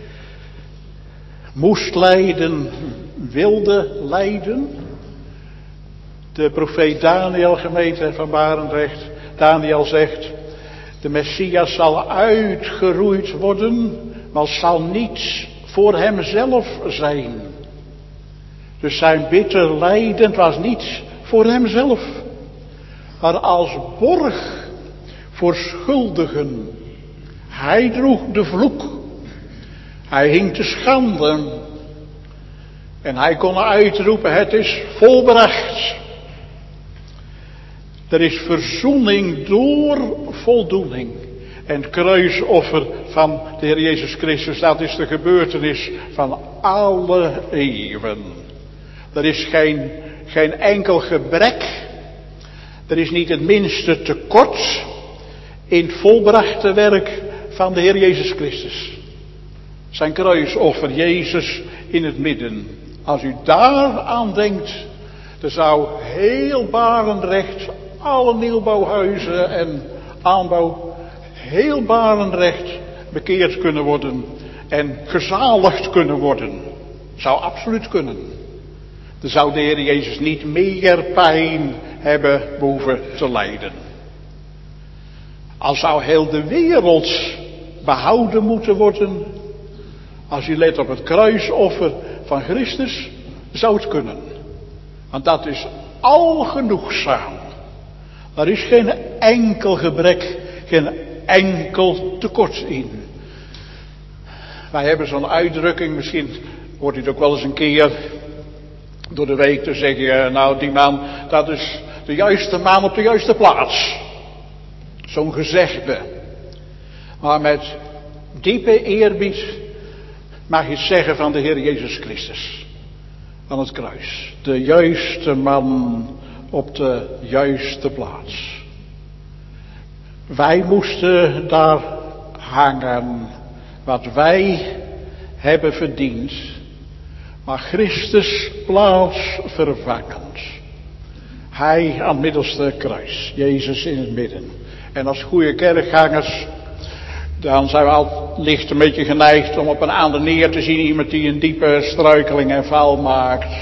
moest lijden, wilde lijden. De profeet Daniel, gemeente van Barendrecht. Daniel zegt, de Messias zal uitgeroeid worden, maar zal niet voor hemzelf zijn. Dus zijn bitter lijden was niet voor hemzelf, maar als borg voor schuldigen. Hij droeg de vloek. Hij hing te schande. En hij kon uitroepen, het is volbracht. Er is verzoening door voldoening. En het kruisoffer van de Heer Jezus Christus, dat is de gebeurtenis van alle eeuwen. Er is geen enkel gebrek. Er is niet het minste tekort in het volbrachte werk van de Heer Jezus Christus. Zijn kruisoffer, Jezus in het midden. Als u daar aan denkt, dan zou heel Barendrecht, alle nieuwbouwhuizen en aanbouw, heel Barendrecht bekeerd kunnen worden en gezaligd kunnen worden. Zou absoluut kunnen. Dan zou de Heer Jezus niet meer pijn hebben behoeven te lijden. Al zou heel de wereld behouden moeten worden. Als u let op het kruisoffer van Christus, zou het kunnen. Want dat is algenoegzaam. Er is geen enkel gebrek, geen enkel tekort in. Wij hebben zo'n uitdrukking, misschien hoort u het ook wel eens een keer door de week te zeggen, nou die man, dat is de juiste man op de juiste plaats. Zo'n gezegde. Maar met diepe eerbied mag je zeggen van de Heer Jezus Christus. Aan het kruis. De juiste man op de juiste plaats. Wij moesten daar hangen wat wij hebben verdiend. Maar Christus plaats vervangend. Hij aan het middelste kruis. Jezus in het midden. En als goede kerkgangers, dan zijn we al licht een beetje geneigd om op een ander neer te zien. Iemand die een diepe struikeling en val maakt.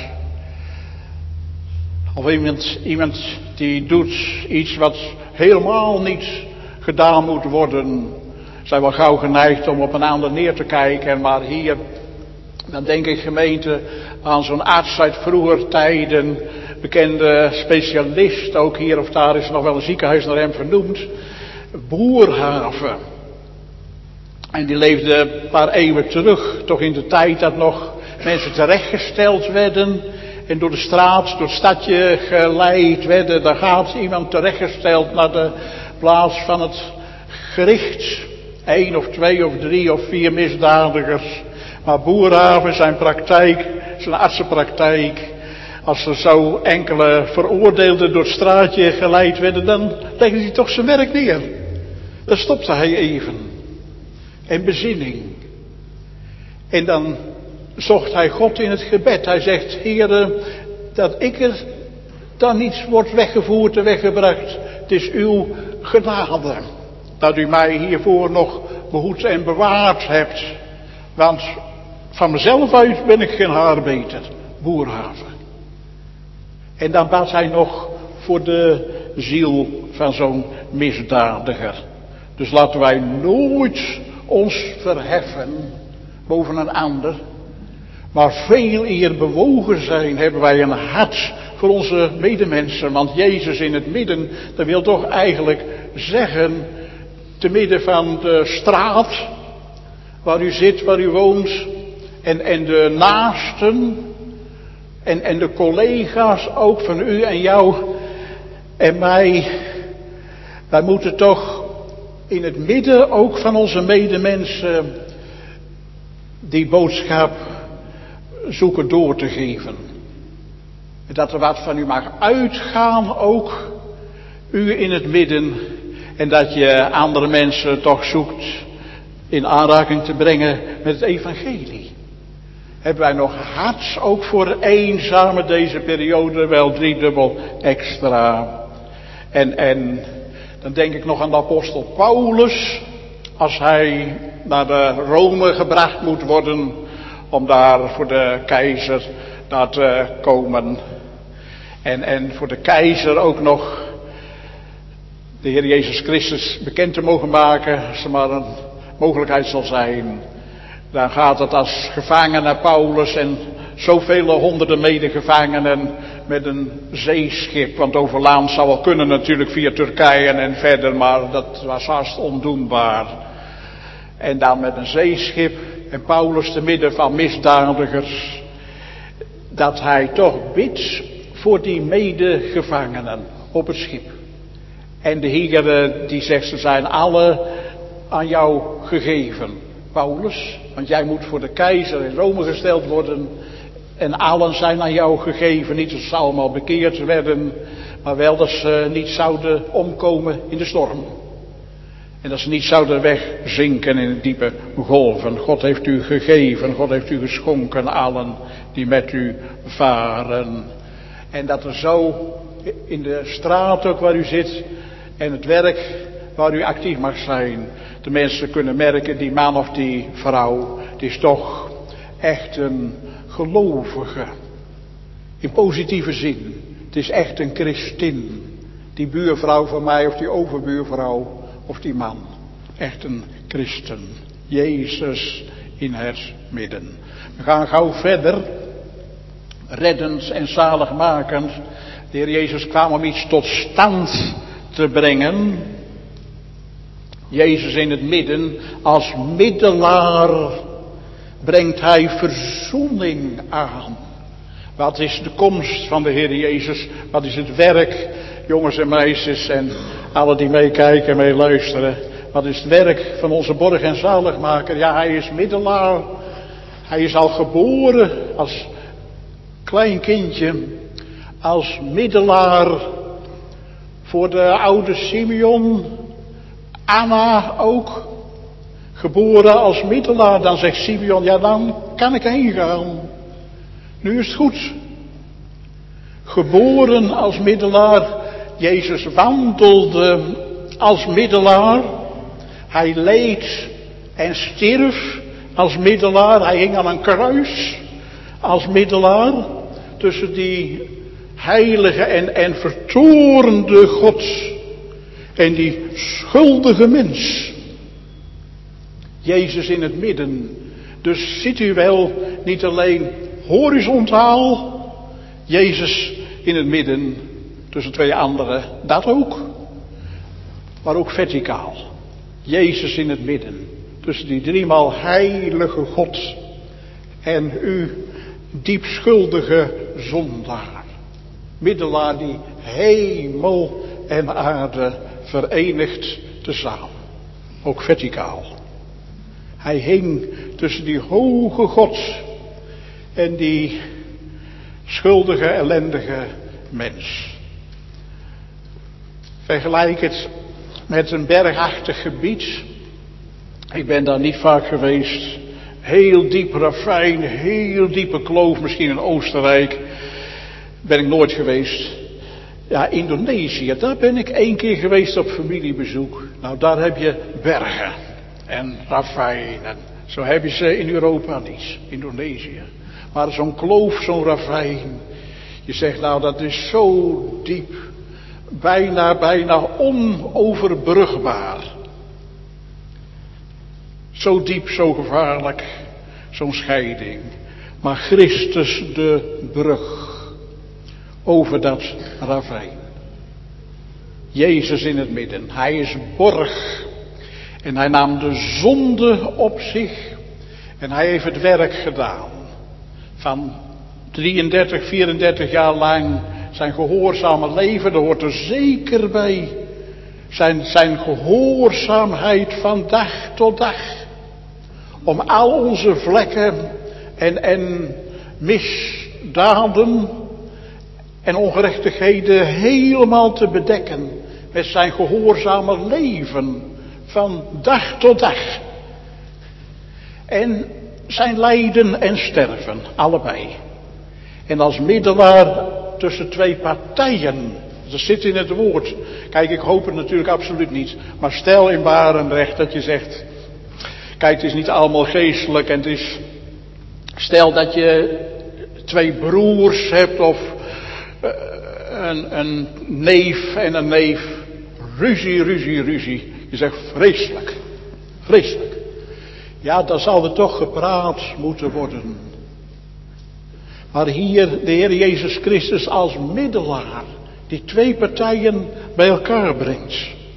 Of iemand die doet iets wat helemaal niet gedaan moet worden. Zijn we gauw geneigd om op een ander neer te kijken. Maar hier, dan denk ik gemeente aan zo'n arts uit vroeger tijden. Bekende specialist, ook hier of daar is nog wel een ziekenhuis naar hem vernoemd. Boerhaave. En die leefde een paar eeuwen terug, toch in de tijd dat nog mensen terechtgesteld werden. En door de straat, door het stadje geleid werden. Daar gaat iemand terechtgesteld naar de plaats van het gericht. 1 of 2 of 3 of 4 misdadigers. Maar Boerhaave, zijn praktijk, zijn artsenpraktijk. Als er zo enkele veroordeelden door het straatje geleid werden, dan legde hij toch zijn werk neer. Dan stopte hij even. En bezinning. En dan zocht hij God in het gebed. Hij zegt, Heere, dat ik er dan niet word weggevoerd en weggebracht. Het is uw genade. dat u mij hiervoor nog behoed en bewaard hebt. Want van mezelf uit ben ik geen haar beter. Boerhaven. En dan bad hij nog voor de ziel van zo'n misdadiger. Dus laten wij nooit ons verheffen boven een ander. Maar veel eer bewogen zijn, hebben wij een hart voor onze medemensen. Want Jezus in het midden, dat wil toch eigenlijk zeggen, te midden van de straat, waar u zit, waar u woont, en de naasten, en de collega's ook van u en jou en mij. Wij moeten toch in het midden ook van onze medemensen die boodschap zoeken door te geven. Dat er wat van u mag uitgaan ook, u in het midden. En dat je andere mensen toch zoekt in aanraking te brengen met het evangelie. Hebben wij nog hart ook voor eenzamen deze periode, wel driedubbel extra. En dan denk ik nog aan de apostel Paulus, als hij naar de Rome gebracht moet worden, om daar voor de keizer daar te komen. En voor de keizer ook nog de Heer Jezus Christus bekend te mogen maken, als er maar een mogelijkheid zal zijn. Dan gaat het als gevangene Paulus en zoveel honderden medegevangenen met een zeeschip. Want over land zou wel kunnen natuurlijk via Turkije en verder, maar dat was haast ondoenbaar. En dan met een zeeschip en Paulus te midden van misdadigers. Dat hij toch bidt voor die medegevangenen op het schip. En de Heer die zegt, ze zijn alle aan jou gegeven, Paulus. Want jij moet voor de keizer in Rome gesteld worden. En allen zijn aan jou gegeven. Niet dat ze allemaal bekeerd werden, maar wel dat ze niet zouden omkomen in de storm. En dat ze niet zouden wegzinken in de diepe golven. God heeft u gegeven, God heeft u geschonken, allen die met u varen. En dat er zo in de straat ook waar u zit en het werk waar u actief mag zijn, de mensen kunnen merken, die man of die vrouw, die is toch echt een gelovige. In positieve zin. Het is echt een christin. Die buurvrouw van mij of die overbuurvrouw of die man. Echt een christen. Jezus in het midden. We gaan gauw verder. Reddend en zaligmakend. De Heer Jezus kwam om iets tot stand te brengen. Jezus in het midden, als middelaar brengt hij verzoening aan. Wat is de komst van de Heer Jezus? Wat is het werk, jongens en meisjes en alle die meekijken en meeluisteren? Wat is het werk van onze borg en zaligmaker? Ja, hij is middelaar. Hij is al geboren als klein kindje, als middelaar voor de oude Simeon. Anna ook, geboren als middelaar. Dan zegt Simeon, ja dan kan ik heen gaan. Nu is het goed. Geboren als middelaar. Jezus wandelde als middelaar. Hij leed en stierf als middelaar. Hij hing aan een kruis als middelaar. Tussen die heilige en vertoornde God en die schuldige mens. Jezus in het midden. Dus ziet u wel, niet alleen horizontaal, Jezus in het midden tussen twee anderen, dat ook. Maar ook verticaal. Jezus in het midden tussen die driemaal heilige God en u diepschuldige zondaar. Middelaar die hemel en aarde verenigt tezamen. Ook verticaal. Hij hing tussen die hoge God en die schuldige, ellendige mens. Vergelijk het met een bergachtig gebied. Ik ben daar niet vaak geweest. Heel diep ravijn, heel diepe kloof, misschien in Oostenrijk. Ben ik nooit geweest. Ja, Indonesië, daar ben ik 1 keer geweest op familiebezoek. Nou, daar heb je bergen en ravijnen. Zo hebben ze in Europa niet, Indonesië. Maar zo'n kloof, zo'n ravijn. Je zegt nou, dat is zo diep. Bijna onoverbrugbaar. Zo diep, zo gevaarlijk. Zo'n scheiding. Maar Christus de brug. Over dat ravijn. Jezus in het midden. Hij is borg. En hij nam de zonde op zich. En hij heeft het werk gedaan. Van 33, 34 jaar lang zijn gehoorzame leven. Dat hoort er zeker bij. Zijn gehoorzaamheid van dag tot dag. Om al onze vlekken en misdaden en ongerechtigheden helemaal te bedekken. Met zijn gehoorzame leven. Van dag tot dag. En zijn lijden en sterven. Allebei. En als middelaar tussen 2 partijen. Dat zit in het woord. Kijk, ik hoop het natuurlijk absoluut niet. Maar stel in Barendrecht dat je zegt. Kijk, het is niet allemaal geestelijk. En het is. Stel dat je 2 broers hebt. Of een neef en een neef. Ruzie. Je zegt vreselijk. Vreselijk. Ja, dan zal er toch gepraat moeten worden. Maar hier de Heer Jezus Christus als middelaar. Die 2 partijen bij elkaar brengt.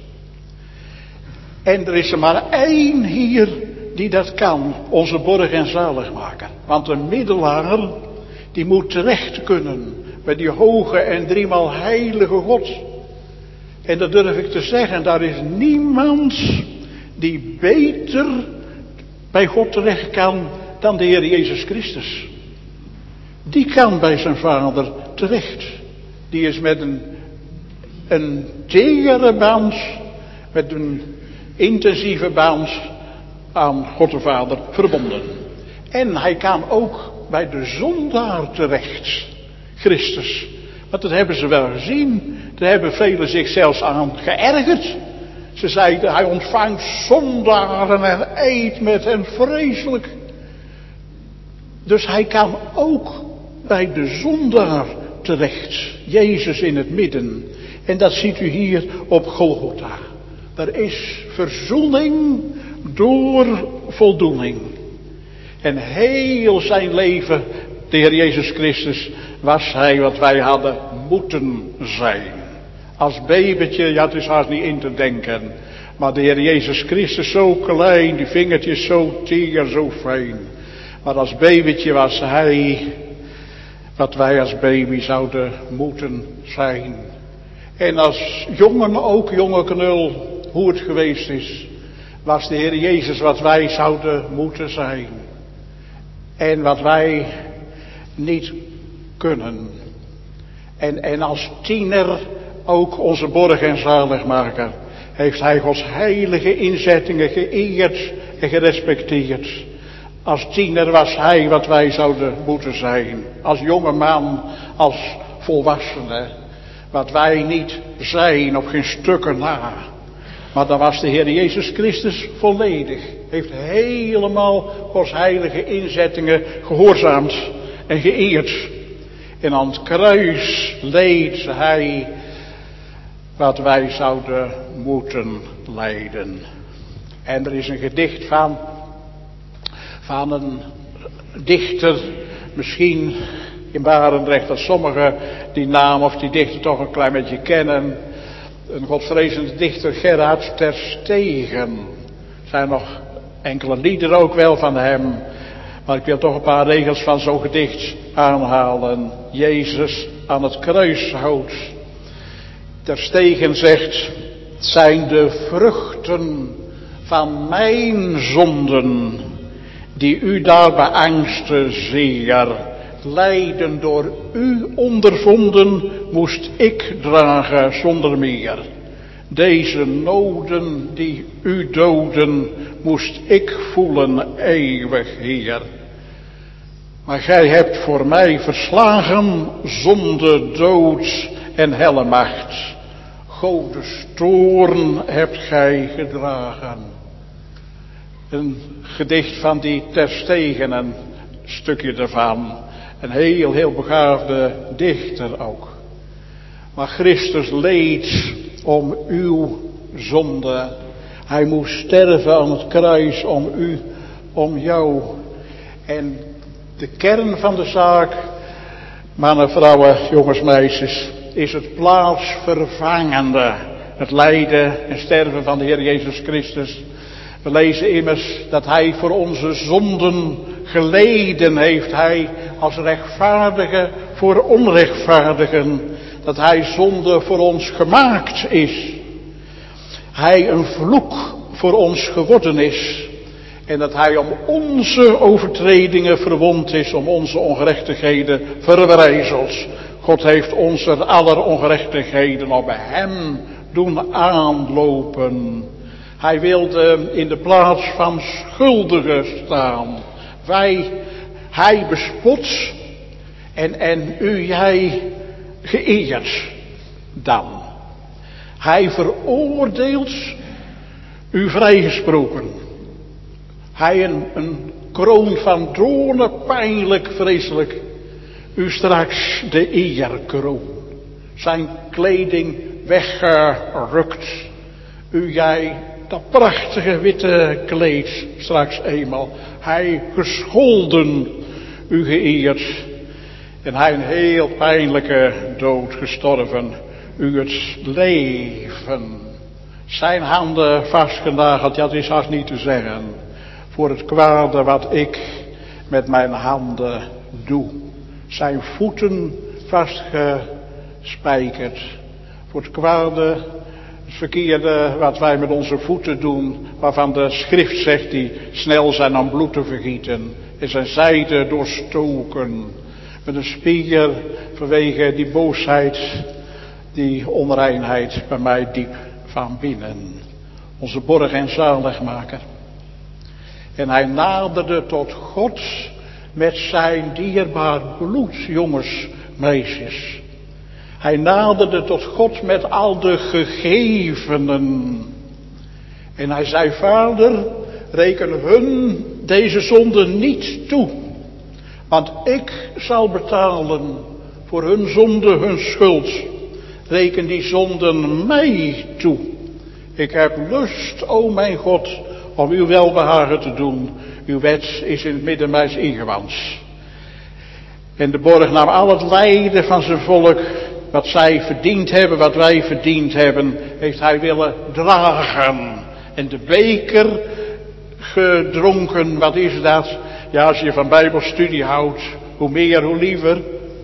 En er is er maar 1 hier die dat kan. Onze borg en zaligmaker. Want een middelaar die moet terecht kunnen. Bij die hoge en 3-maal heilige God. En dat durf ik te zeggen. Daar is niemand die beter bij God terecht kan dan de Heer Jezus Christus. Die kan bij zijn Vader terecht. Die is met een tegere band, met een intensieve band aan God de Vader verbonden. En hij kan ook bij de zondaar terecht. Christus. Want dat hebben ze wel gezien. Daar hebben velen zich zelfs aan geërgerd. Ze zeiden, hij ontvangt zondaren en eet met hen, vreselijk. Dus hij kan ook bij de zondaar terecht. Jezus in het midden. En dat ziet u hier op Golgotha. Er is verzoening door voldoening. En heel zijn leven, de Heer Jezus Christus, was hij wat wij hadden moeten zijn. Als babytje, ja, het is haast niet in te denken. Maar de Heer Jezus Christus zo klein, die vingertjes zo teer, zo fijn. Maar als babytje was hij wat wij als baby zouden moeten zijn. En als jongen ook, jonge knul, hoe het geweest is, was de Heer Jezus wat wij zouden moeten zijn. En wat wij niet kunnen. En als tiener ook onze borg en zaligmaker. Heeft hij Gods heilige inzettingen geëerd en gerespecteerd. Als tiener was hij wat wij zouden moeten zijn. Als jonge man, als volwassene. Wat wij niet zijn, op geen stukken na. Maar dan was de Heer Jezus Christus volledig. Heeft helemaal Gods heilige inzettingen gehoorzaamd en geëerd. En aan het kruis leed hij wat wij zouden moeten lijden. En er is een gedicht van een dichter, misschien in Barendrecht, dat sommigen die naam of die dichter toch een klein beetje kennen. Een godvrezende dichter, Gerard ter Stegen. Er zijn nog enkele liederen ook wel van hem. Maar ik wil toch een paar regels van zo'n gedicht aanhalen. Jezus aan het kruishout. Ter Stegen zegt, het zijn de vruchten van mijn zonden, die u daar beangsten zeer. Lijden door u ondervonden, moest ik dragen zonder meer. Deze noden die u doden, moest ik voelen, eeuwig Heer. Maar gij hebt voor mij verslagen, zonde, dood en helle macht. Godes toorn hebt gij gedragen. Een gedicht van die Ter Stegen, een stukje ervan. Een heel begaafde dichter ook. Maar Christus leed om uw zonde. Hij moest sterven aan het kruis om u, om jou. En de kern van de zaak, mannen, vrouwen, jongens, meisjes, is het plaatsvervangende. Het lijden en sterven van de Heer Jezus Christus. We lezen immers dat hij voor onze zonden geleden heeft. Hij als rechtvaardige voor onrechtvaardigen. Dat hij zonde voor ons gemaakt is. Hij een vloek voor ons geworden is. En dat hij om onze overtredingen verwond is, om onze ongerechtigheden verwijzeld. God heeft onze aller ongerechtigheden op hem doen aanlopen. Hij wilde in de plaats van schuldigen staan. Hij bespot en jij geëerd dan. Hij veroordeelt, u vrijgesproken. Hij een kroon van doornen, pijnlijk, vreselijk. U straks de eerkroon. Zijn kleding weggerukt. Jij dat prachtige witte kleed straks eenmaal. Hij gescholden, u geëerd. En hij een heel pijnlijke dood gestorven. U het leven. Zijn handen vastgenageld, ja, dat is haast niet te zeggen. Voor het kwade wat ik met mijn handen doe. Zijn voeten vastgespijkerd. Voor het kwade, het verkeerde wat wij met onze voeten doen. Waarvan de schrift zegt die snel zijn om bloed te vergieten. En zijn zijde doorstoken. Met een spier vanwege die boosheid, die onreinheid bij mij diep van binnen. Onze borg en zaligmaker. En hij naderde tot God met zijn dierbaar bloed, jongens, meisjes. Hij naderde tot God met al de gegevenen. En hij zei, Vader, reken hun deze zonde niet toe. Want ik zal betalen voor hun zonde, hun schuld. Reken die zonden mij toe. Ik heb lust, o mijn God, om uw welbehagen te doen. Uw wet is in het midden mijns ingewand. En de borg nam al het lijden van zijn volk, wat zij verdiend hebben, wat wij verdiend hebben, heeft hij willen dragen. En de beker gedronken, wat is dat? Ja, als je van Bijbelstudie houdt, hoe meer, hoe liever.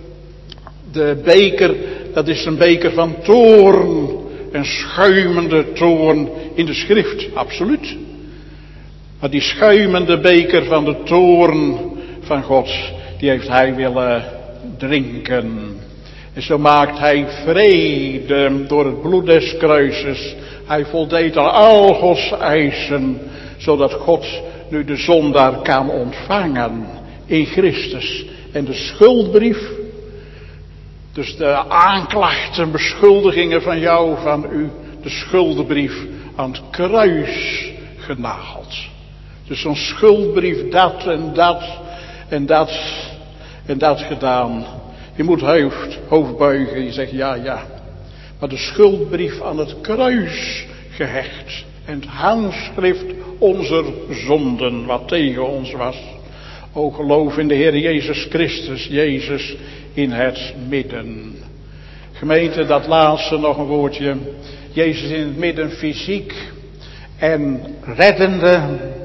De beker, dat is een beker van toorn. Een schuimende toorn in de schrift, absoluut. Maar die schuimende beker van de toorn van God, die heeft hij willen drinken. En zo maakt hij vrede door het bloed des kruises. Hij voldeed aan al Gods eisen, zodat God nu de zondaar kan ontvangen in Christus. En de schuldbrief, dus de aanklachten, beschuldigingen van jou, van u, de schuldbrief aan het kruis genageld. Dus zo'n schuldbrief, dat en dat en dat en dat gedaan. Je moet hoofd buigen, je zegt ja. Maar de schuldbrief aan het kruis gehecht. En het handschrift onze zonden, wat tegen ons was. O geloof in de Heer Jezus Christus, Jezus in het midden. Gemeente, dat laatste nog een woordje. Jezus in het midden fysiek en reddende.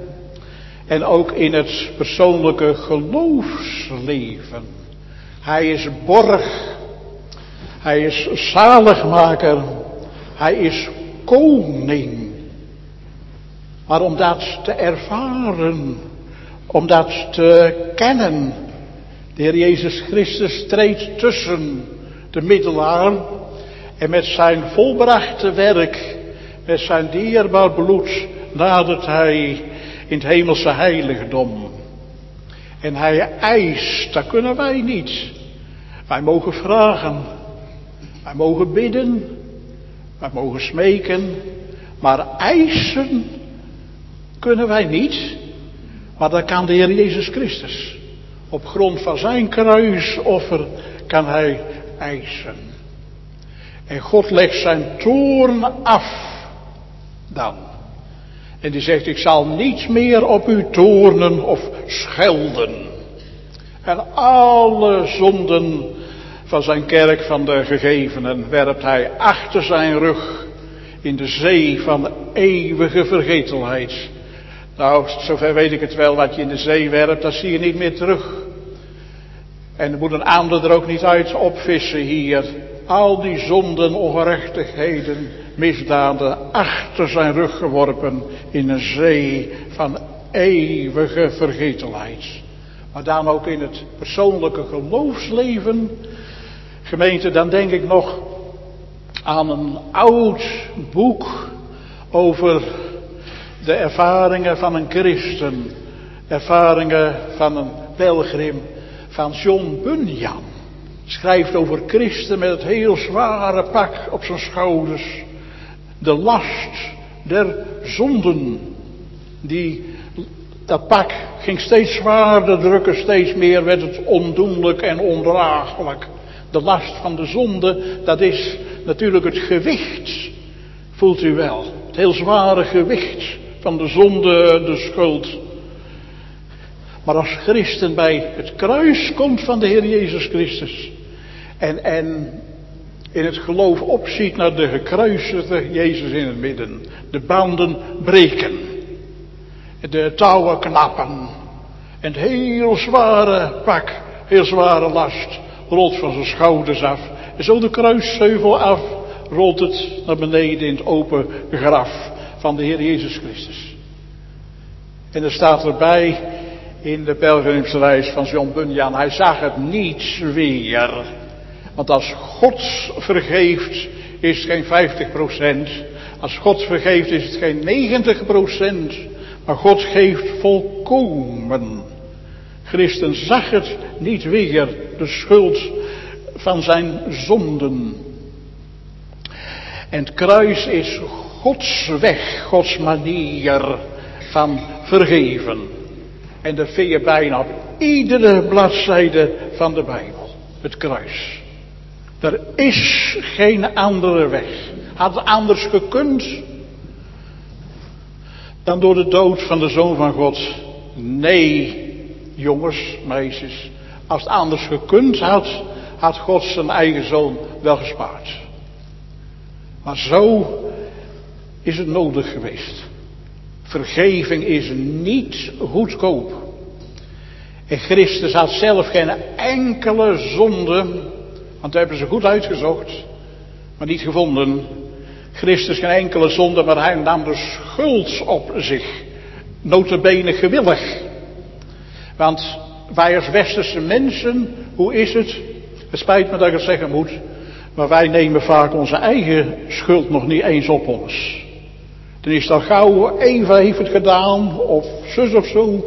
En ook in het persoonlijke geloofsleven. Hij is borg. Hij is zaligmaker. Hij is koning. Maar om dat te ervaren, om dat te kennen, de Heer Jezus Christus treedt tussen de middelaar en met zijn volbrachte werk, met zijn dierbaar bloed, nadert hij in het hemelse heiligdom. En hij eist, dat kunnen wij niet. Wij mogen vragen. Wij mogen bidden, wij mogen smeken, maar eisen kunnen wij niet. Maar dat kan de Heer Jezus Christus. Op grond van zijn kruisoffer kan hij eisen. En God legt zijn toorn af dan. En die zegt, ik zal niet meer op u toornen of schelden. En alle zonden van zijn kerk, van de gegevenen, werpt hij achter zijn rug in de zee van eeuwige vergetelheid. Nou, zover weet ik het wel, wat je in de zee werpt, dat zie je niet meer terug. En er moet een ander er ook niet uit opvissen hier. Al die zonden, ongerechtigheden, misdaden achter zijn rug geworpen in een zee van eeuwige vergetelheid. Maar dan ook in het persoonlijke geloofsleven, gemeente, dan denk ik nog aan een oud boek over de ervaringen van een christen, ervaringen van een pelgrim, van John Bunyan. Schrijft over Christen met het heel zware pak op zijn schouders. De last der zonden. Dat pak ging steeds zwaarder drukken, steeds meer werd het ondoenlijk en ondraaglijk. De last van de zonde, dat is natuurlijk het gewicht, voelt u wel. Het heel zware gewicht van de zonde, de schuld. Maar als christen bij het kruis komt van de Heer Jezus Christus en in het geloof opziet naar de gekruisigde Jezus in het midden, de banden breken, de touwen knappen en het heel zware pak, heel zware last rolt van zijn schouders af. En zo de kruisheuvel af rolt het naar beneden in het open graf van de Heer Jezus Christus. En er staat erbij in de pelgrimsreis van John Bunyan, hij zag het niet weer. Want als God vergeeft is het geen 50%. Als God vergeeft is het geen 90%. Maar God geeft volkomen. Christen zag het niet weer, de schuld van zijn zonden. En het kruis is Gods weg, Gods manier van vergeven. En dat vind je bijna op iedere bladzijde van de Bijbel. Het kruis. Er is geen andere weg. Had het anders gekund dan door de dood van de Zoon van God? Nee, jongens, meisjes. Als het anders gekund had, had God zijn eigen Zoon wel gespaard. Maar zo is het nodig geweest. Vergeving is niet goedkoop. En Christus had zelf geen enkele zonde, want dat hebben ze goed uitgezocht, maar niet gevonden. Christus geen enkele zonde, maar hij nam de schuld op zich. Nota bene gewillig. Want wij als westerse mensen, hoe is het? Het spijt me dat ik het zeggen moet, maar wij nemen vaak onze eigen schuld nog niet eens op ons. Dan is dat gauw, Eva heeft het gedaan, of zus of zo.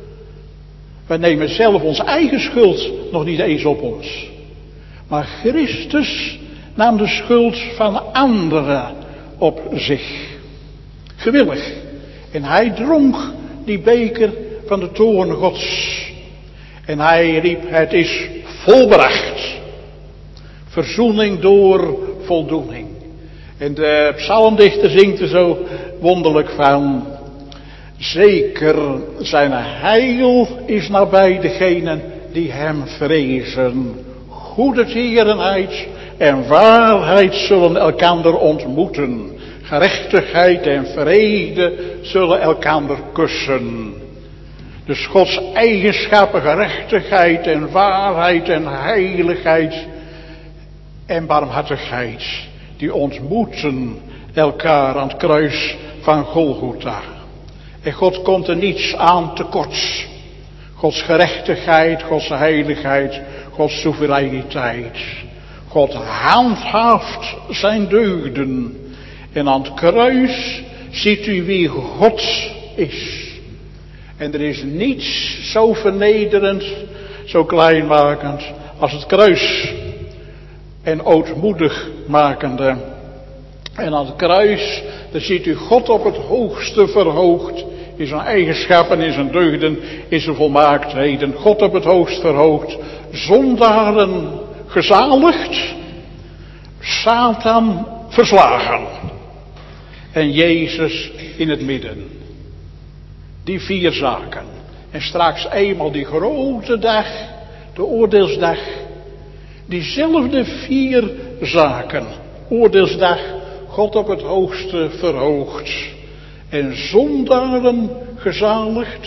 Wij nemen zelf onze eigen schuld nog niet eens op ons. Maar Christus nam de schuld van anderen op zich. Gewillig. En hij dronk die beker van de toorn Gods. En hij riep, het is volbracht. Verzoening door voldoening. En de psalmdichter zingt er zo wonderlijk van. Zeker zijn heil is nabij degenen die hem vrezen. Goedertierenheid en waarheid zullen elkander ontmoeten. Gerechtigheid en vrede zullen elkander kussen. Dus Gods eigenschappen, gerechtigheid en waarheid en heiligheid en barmhartigheid, die ontmoeten elkaar aan het kruis van Golgotha. En God komt er niets aan tekort. Gods gerechtigheid, Gods heiligheid, Gods soevereiniteit. God handhaaft zijn deugden. En aan het kruis ziet u wie God is. En er is niets zo vernederend, zo kleinmakend als het kruis. en ootmoedig makende. En aan het kruis, daar ziet u God op het hoogste verhoogd. In zijn eigenschappen, in zijn deugden, in zijn volmaaktheden. God op het hoogst verhoogd. Zondaren gezaligd. Satan verslagen. En Jezus in het midden. Die 4 zaken. En straks eenmaal die grote dag, de oordeelsdag. Diezelfde 4 zaken. Oordeelsdag, God op het hoogste verhoogd. En zondaren gezaligd.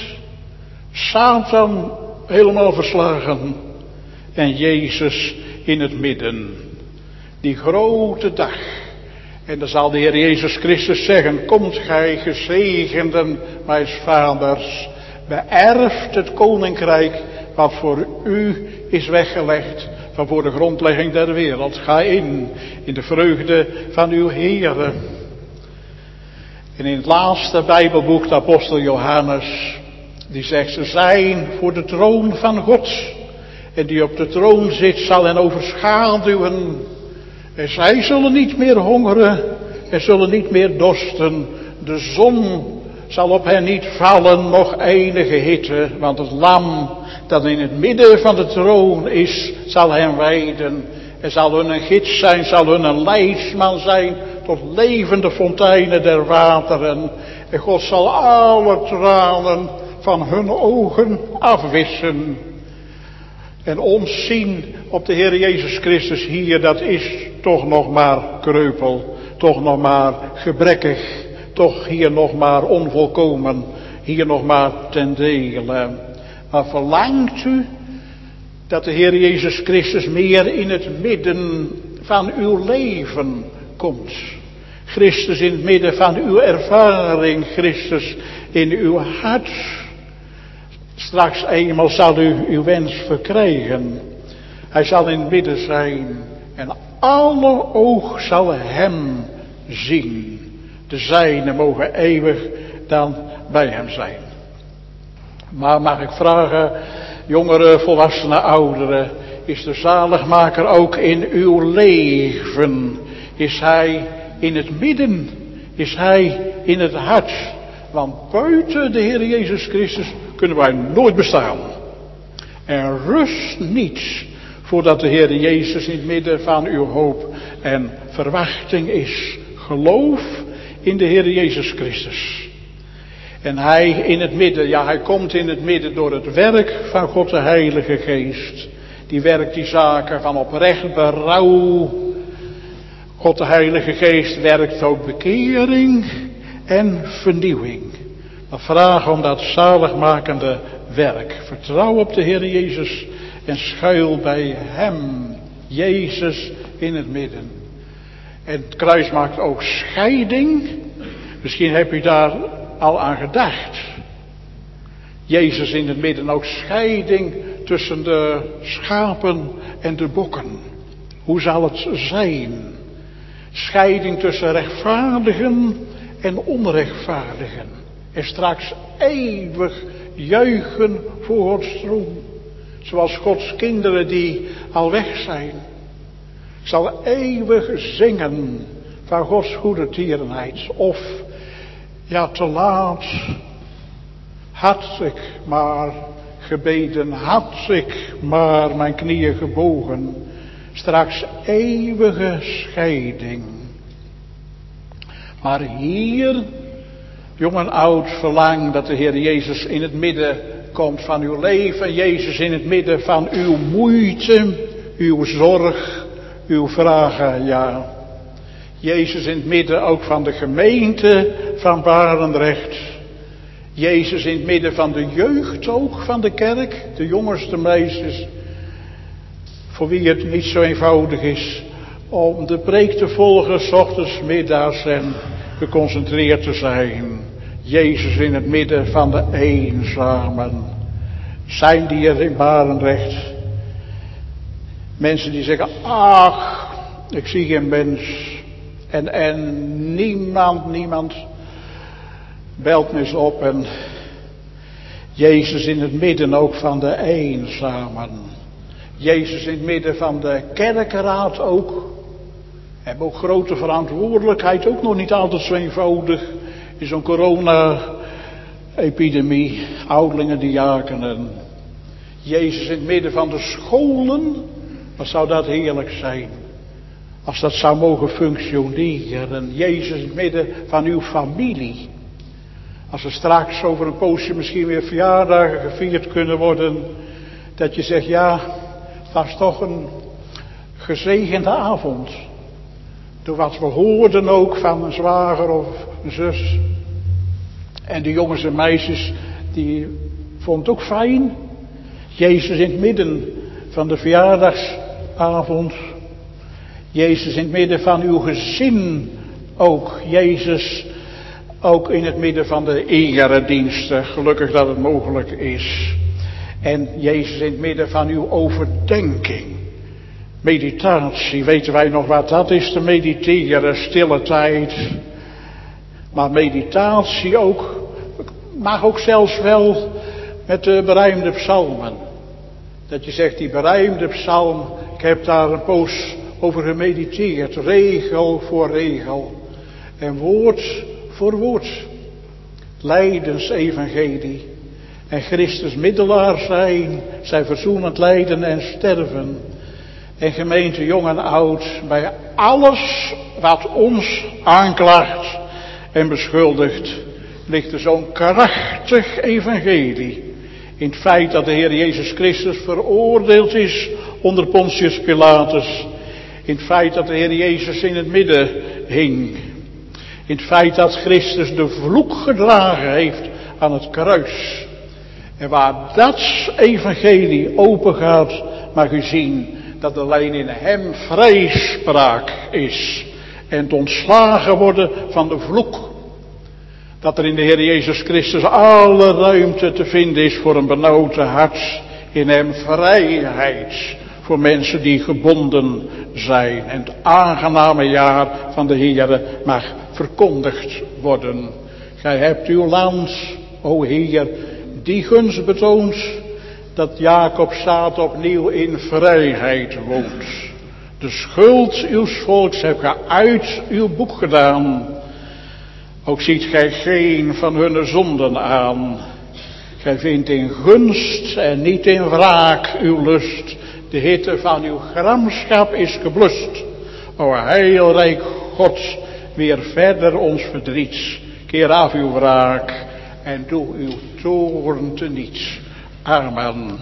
Satan helemaal verslagen. En Jezus in het midden. Die grote dag. En dan zal de Heer Jezus Christus zeggen, komt gij gezegenden, mijn vaders, beërft het koninkrijk wat voor u is weggelegd van voor de grondlegging der wereld. Ga in de vreugde van uw Heere. En in het laatste Bijbelboek, de apostel Johannes, die zegt, ze zijn voor de troon van God. En die op de troon zit, zal hen overschaduwen. En zij zullen niet meer hongeren en zullen niet meer dorsten. De zon zal op hen niet vallen, nog enige hitte. Want het lam dat in het midden van de troon is, zal hen wijden. En zal hun een gids zijn, zal hun een leidsman zijn tot levende fonteinen der wateren. En God zal alle tranen van hun ogen afwissen. En ons zien op de Heer Jezus Christus hier, dat is toch nog maar kreupel, toch nog maar gebrekkig, toch hier nog maar onvolkomen, hier nog maar ten dele. Maar verlangt u dat de Heer Jezus Christus meer in het midden van uw leven komt? Christus in het midden van uw ervaring, Christus in uw hart. Straks eenmaal zal u uw wens verkrijgen. Hij zal in het midden zijn. En alle oog zal hem zien. De zijne mogen eeuwig dan bij hem zijn. Maar mag ik vragen, jongeren, volwassenen, ouderen, is de zaligmaker ook in uw leven? Is hij in het midden? Is hij in het hart? Want buiten de Heer Jezus Christus kunnen wij nooit bestaan. En rust niet voordat de Heer Jezus in het midden van uw hoop en verwachting is. Geloof in de Heer Jezus Christus. En hij in het midden, ja, hij komt in het midden door het werk van God de Heilige Geest. Die werkt die zaken van oprecht berouw. God de Heilige Geest werkt ook bekering en vernieuwing. Maar vraag om dat zaligmakende werk. Vertrouw op de Heer Jezus en schuil bij hem. Jezus in het midden. En het kruis maakt ook scheiding. Misschien heb u daar al aan gedacht. Jezus in het midden, ook scheiding tussen de schapen en de bokken. Hoe zal het zijn? Scheiding tussen rechtvaardigen en onrechtvaardigen. En straks eeuwig juichen voor Gods troon. Zoals Gods kinderen die al weg zijn. Ik zal eeuwig zingen van Gods goede tierenheid. Of, ja, te laat had ik maar gebeden, had ik maar mijn knieën gebogen. Straks eeuwige scheiding. Maar hier, jong en oud, verlang dat de Heer Jezus in het midden komt van uw leven. Jezus in het midden van uw moeite, uw zorg, uw vragen, ja. Jezus in het midden ook van de gemeente van Barendrecht. Jezus in het midden van de jeugd ook van de kerk, de jongens, de meisjes. Voor wie het niet zo eenvoudig is om de preek te volgen, 's ochtends, middags en geconcentreerd te zijn. Jezus in het midden van de eenzamen. Zijn die er in Barendrecht? Mensen die zeggen, ach, ik zie geen mens. En niemand belt me eens op. En Jezus in het midden ook van de eenzamen. Jezus in het midden van de kerkenraad ook. Hebben ook grote verantwoordelijkheid, ook nog niet altijd zo eenvoudig. In zo'n corona-epidemie, ouderlingen, diakenen. Jezus in het midden van de scholen, wat zou dat heerlijk zijn. Als dat zou mogen functioneren. Jezus in het midden van uw familie. Als er straks over een poosje misschien weer verjaardagen gevierd kunnen worden. Dat je zegt, ja, het was toch een gezegende avond. Door wat we hoorden ook van een zwager of een zus. En de jongens en meisjes, die vonden het ook fijn. Jezus in het midden van de verjaardagsavond. Jezus in het midden van uw gezin ook. Jezus ook in het midden van de erediensten. Gelukkig dat het mogelijk is. En Jezus in het midden van uw overdenking. Meditatie, weten wij nog wat dat is, te mediteren, stille tijd. Maar meditatie ook, mag ook zelfs wel met de berijmde psalmen. Dat je zegt, die berijmde psalm, ik heb daar een poos over gemediteerd, regel voor regel. En woord voor woord. Lijdensevangelie. En Christus middelaar zijn verzoenend lijden en sterven. En gemeente jong en oud, bij alles wat ons aanklaagt en beschuldigt, ligt er zo'n krachtig evangelie. In het feit dat de Heer Jezus Christus veroordeeld is onder Pontius Pilatus. In het feit dat de Heer Jezus in het midden hing. In het feit dat Christus de vloek gedragen heeft aan het kruis. En waar dat evangelie open gaat, mag u zien dat alleen in hem vrijspraak is. En het ontslagen worden van de vloek. Dat er in de Heer Jezus Christus alle ruimte te vinden is voor een benauwde hart. In hem vrijheid voor mensen die gebonden zijn. En het aangename jaar van de Heer mag verkondigd worden. Gij hebt uw land, o Heer, die gunst betoont dat Jacob zaad opnieuw in vrijheid woont. De schuld uws volks hebt gij uit uw boek gedaan. Ook ziet gij geen van hun zonden aan. Gij vindt in gunst en niet in wraak uw lust. De hitte van uw gramschap is geblust. O heilrijk God, weer verder ons verdriet. Keer af uw wraak en doe uw toorn teniet. Amen.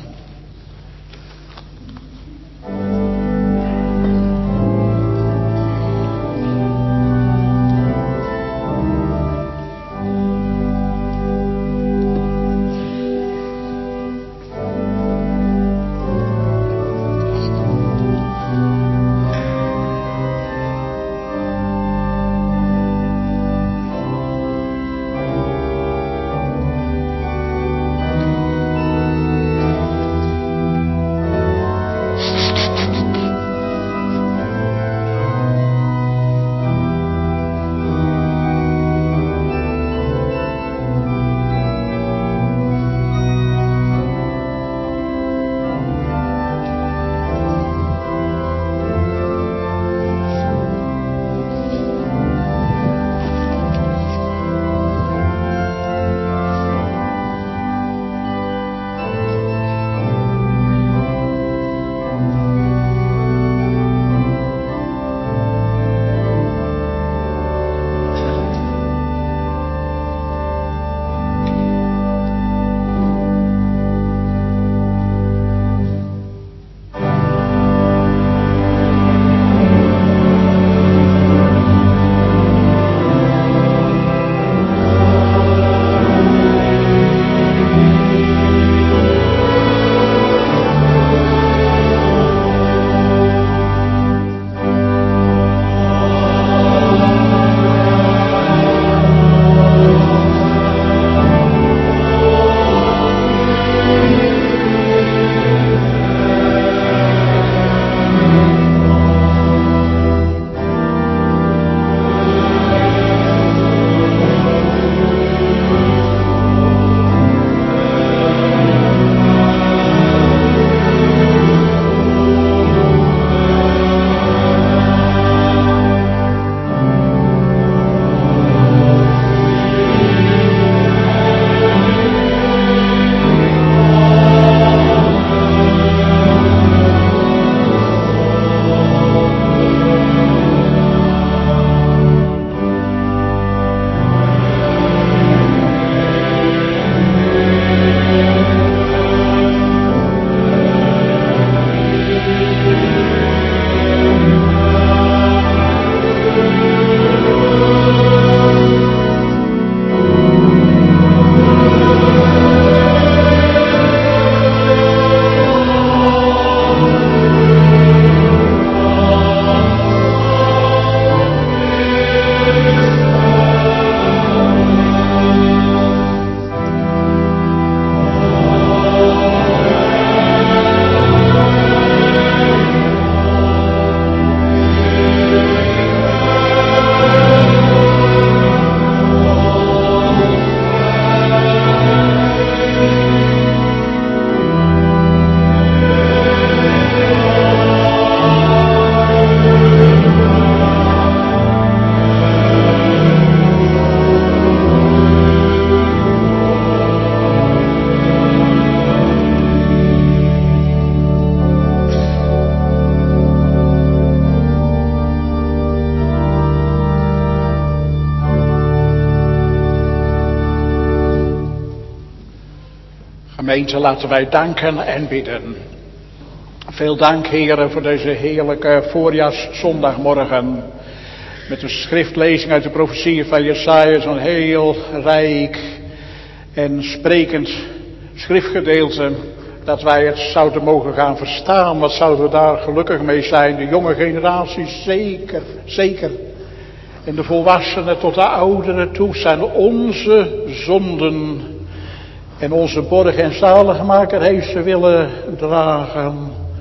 Gemeente, laten wij danken en bidden. Veel dank, heren, voor deze heerlijke voorjaarszondagmorgen. Met een schriftlezing uit de profetie van Jesaja, zo'n heel rijk en sprekend schriftgedeelte. Dat wij het zouden mogen gaan verstaan. Wat zouden we daar gelukkig mee zijn. De jonge generatie zeker. En de volwassenen tot de ouderen toe zijn onze zonden. En onze borg en zaligmaker heeft ze willen dragen.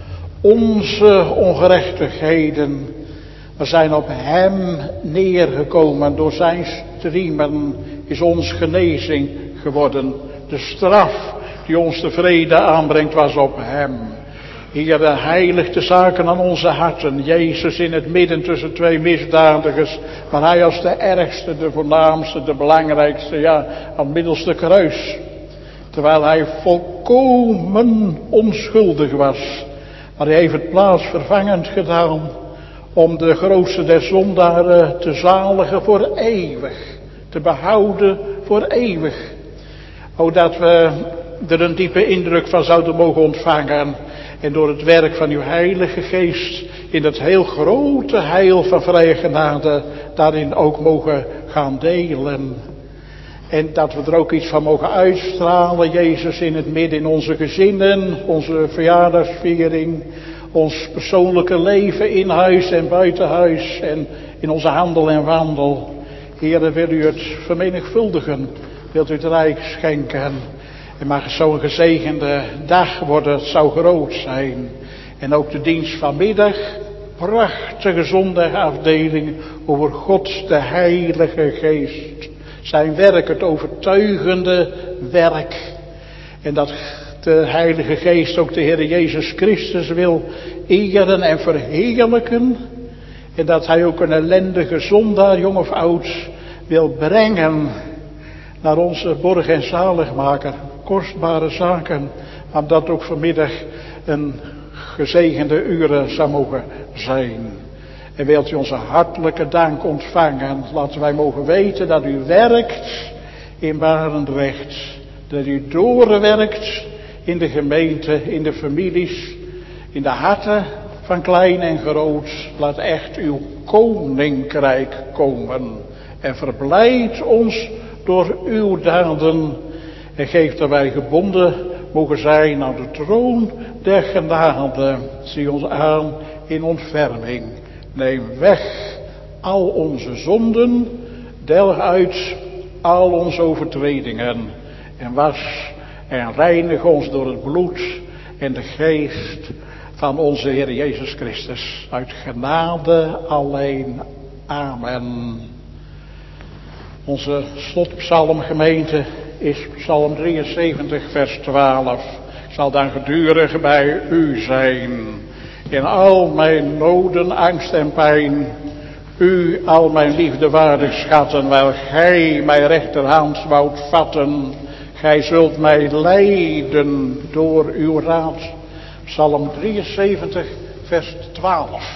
Onze ongerechtigheden. We zijn op hem neergekomen. Door zijn striemen is ons genezing geworden. De straf die ons de vrede aanbrengt was op hem. Heere, heilig de zaken aan onze harten. Jezus in het midden tussen twee misdadigers. Maar hij als de ergste, de voornaamste, de belangrijkste. Ja, aan het middelste kruis. Terwijl hij volkomen onschuldig was. Maar hij heeft het plaatsvervangend gedaan. Om de grootste der zondaren te zaligen voor eeuwig. Te behouden voor eeuwig. O, dat we er een diepe indruk van zouden mogen ontvangen. En door het werk van uw Heilige Geest in het heel grote heil van vrije genade daarin ook mogen gaan delen. En dat we er ook iets van mogen uitstralen. Jezus in het midden in onze gezinnen, onze verjaardagsviering, ons persoonlijke leven in huis en buiten huis en in onze handel en wandel. Heere, wil u het vermenigvuldigen, wilt u het rijk schenken. En mag het zo'n gezegende dag worden, het zou groot zijn. En ook de dienst vanmiddag, prachtige zondagafdeling over God de Heilige Geest. Zijn werk, het overtuigende werk. En dat de Heilige Geest ook de Heer Jezus Christus wil eren en verheerlijken. En dat hij ook een ellendige zondaar, jong of oud, wil brengen naar onze borg en zaligmaker. Kostbare zaken, maar dat ook vanmiddag een gezegende uren zou mogen zijn. En wilt u onze hartelijke dank ontvangen. Laten wij mogen weten dat u werkt in Barendrecht. Dat u doorwerkt in de gemeente, in de families, in de harten van klein en groot. Laat echt uw koninkrijk komen. En verblijd ons door uw daden. En geef dat wij gebonden mogen zijn aan de troon der genade. Zie ons aan in ontferming. Neem weg al onze zonden. Delg uit al onze overtredingen. En was en reinig ons door het bloed en de geest van onze Heer Jezus Christus. Uit genade alleen. Amen. Onze slotpsalm, gemeente, is psalm 73 vers 12. Ik zal dan gedurig bij u zijn. In al mijn noden, angst en pijn. U al mijn liefdewaardig schatten. Wel gij mijn rechterhand woudt vatten. Gij zult mij leiden door uw raad. Psalm 73 vers 12.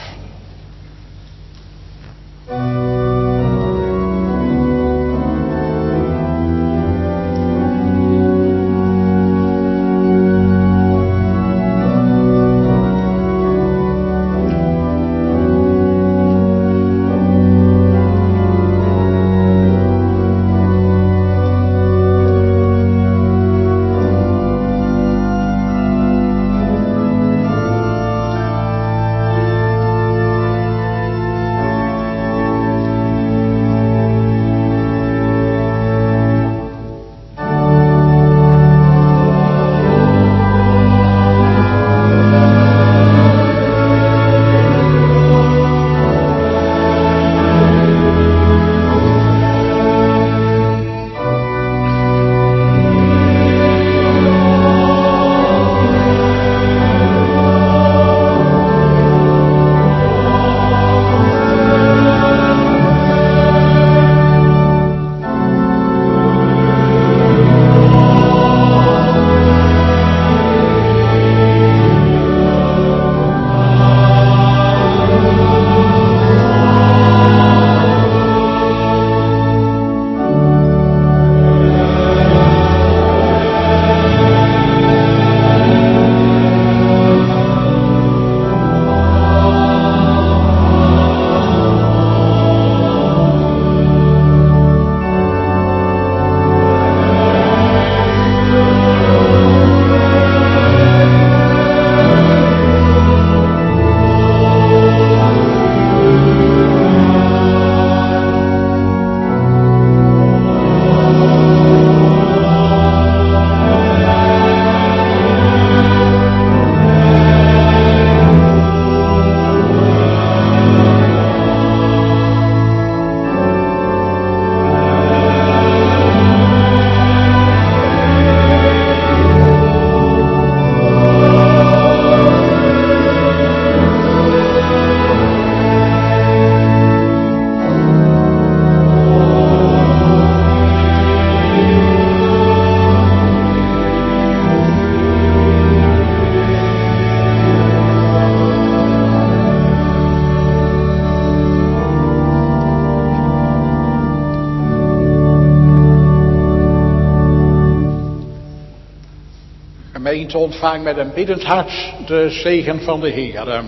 gemeente ontvangt met een biddend hart de zegen van de Heer.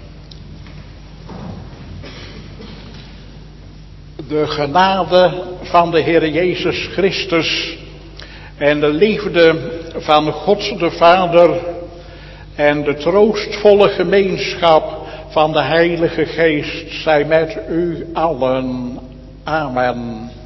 De genade van de Heer Jezus Christus en de liefde van God de Vader en de troostvolle gemeenschap van de Heilige Geest zij met u allen. Amen.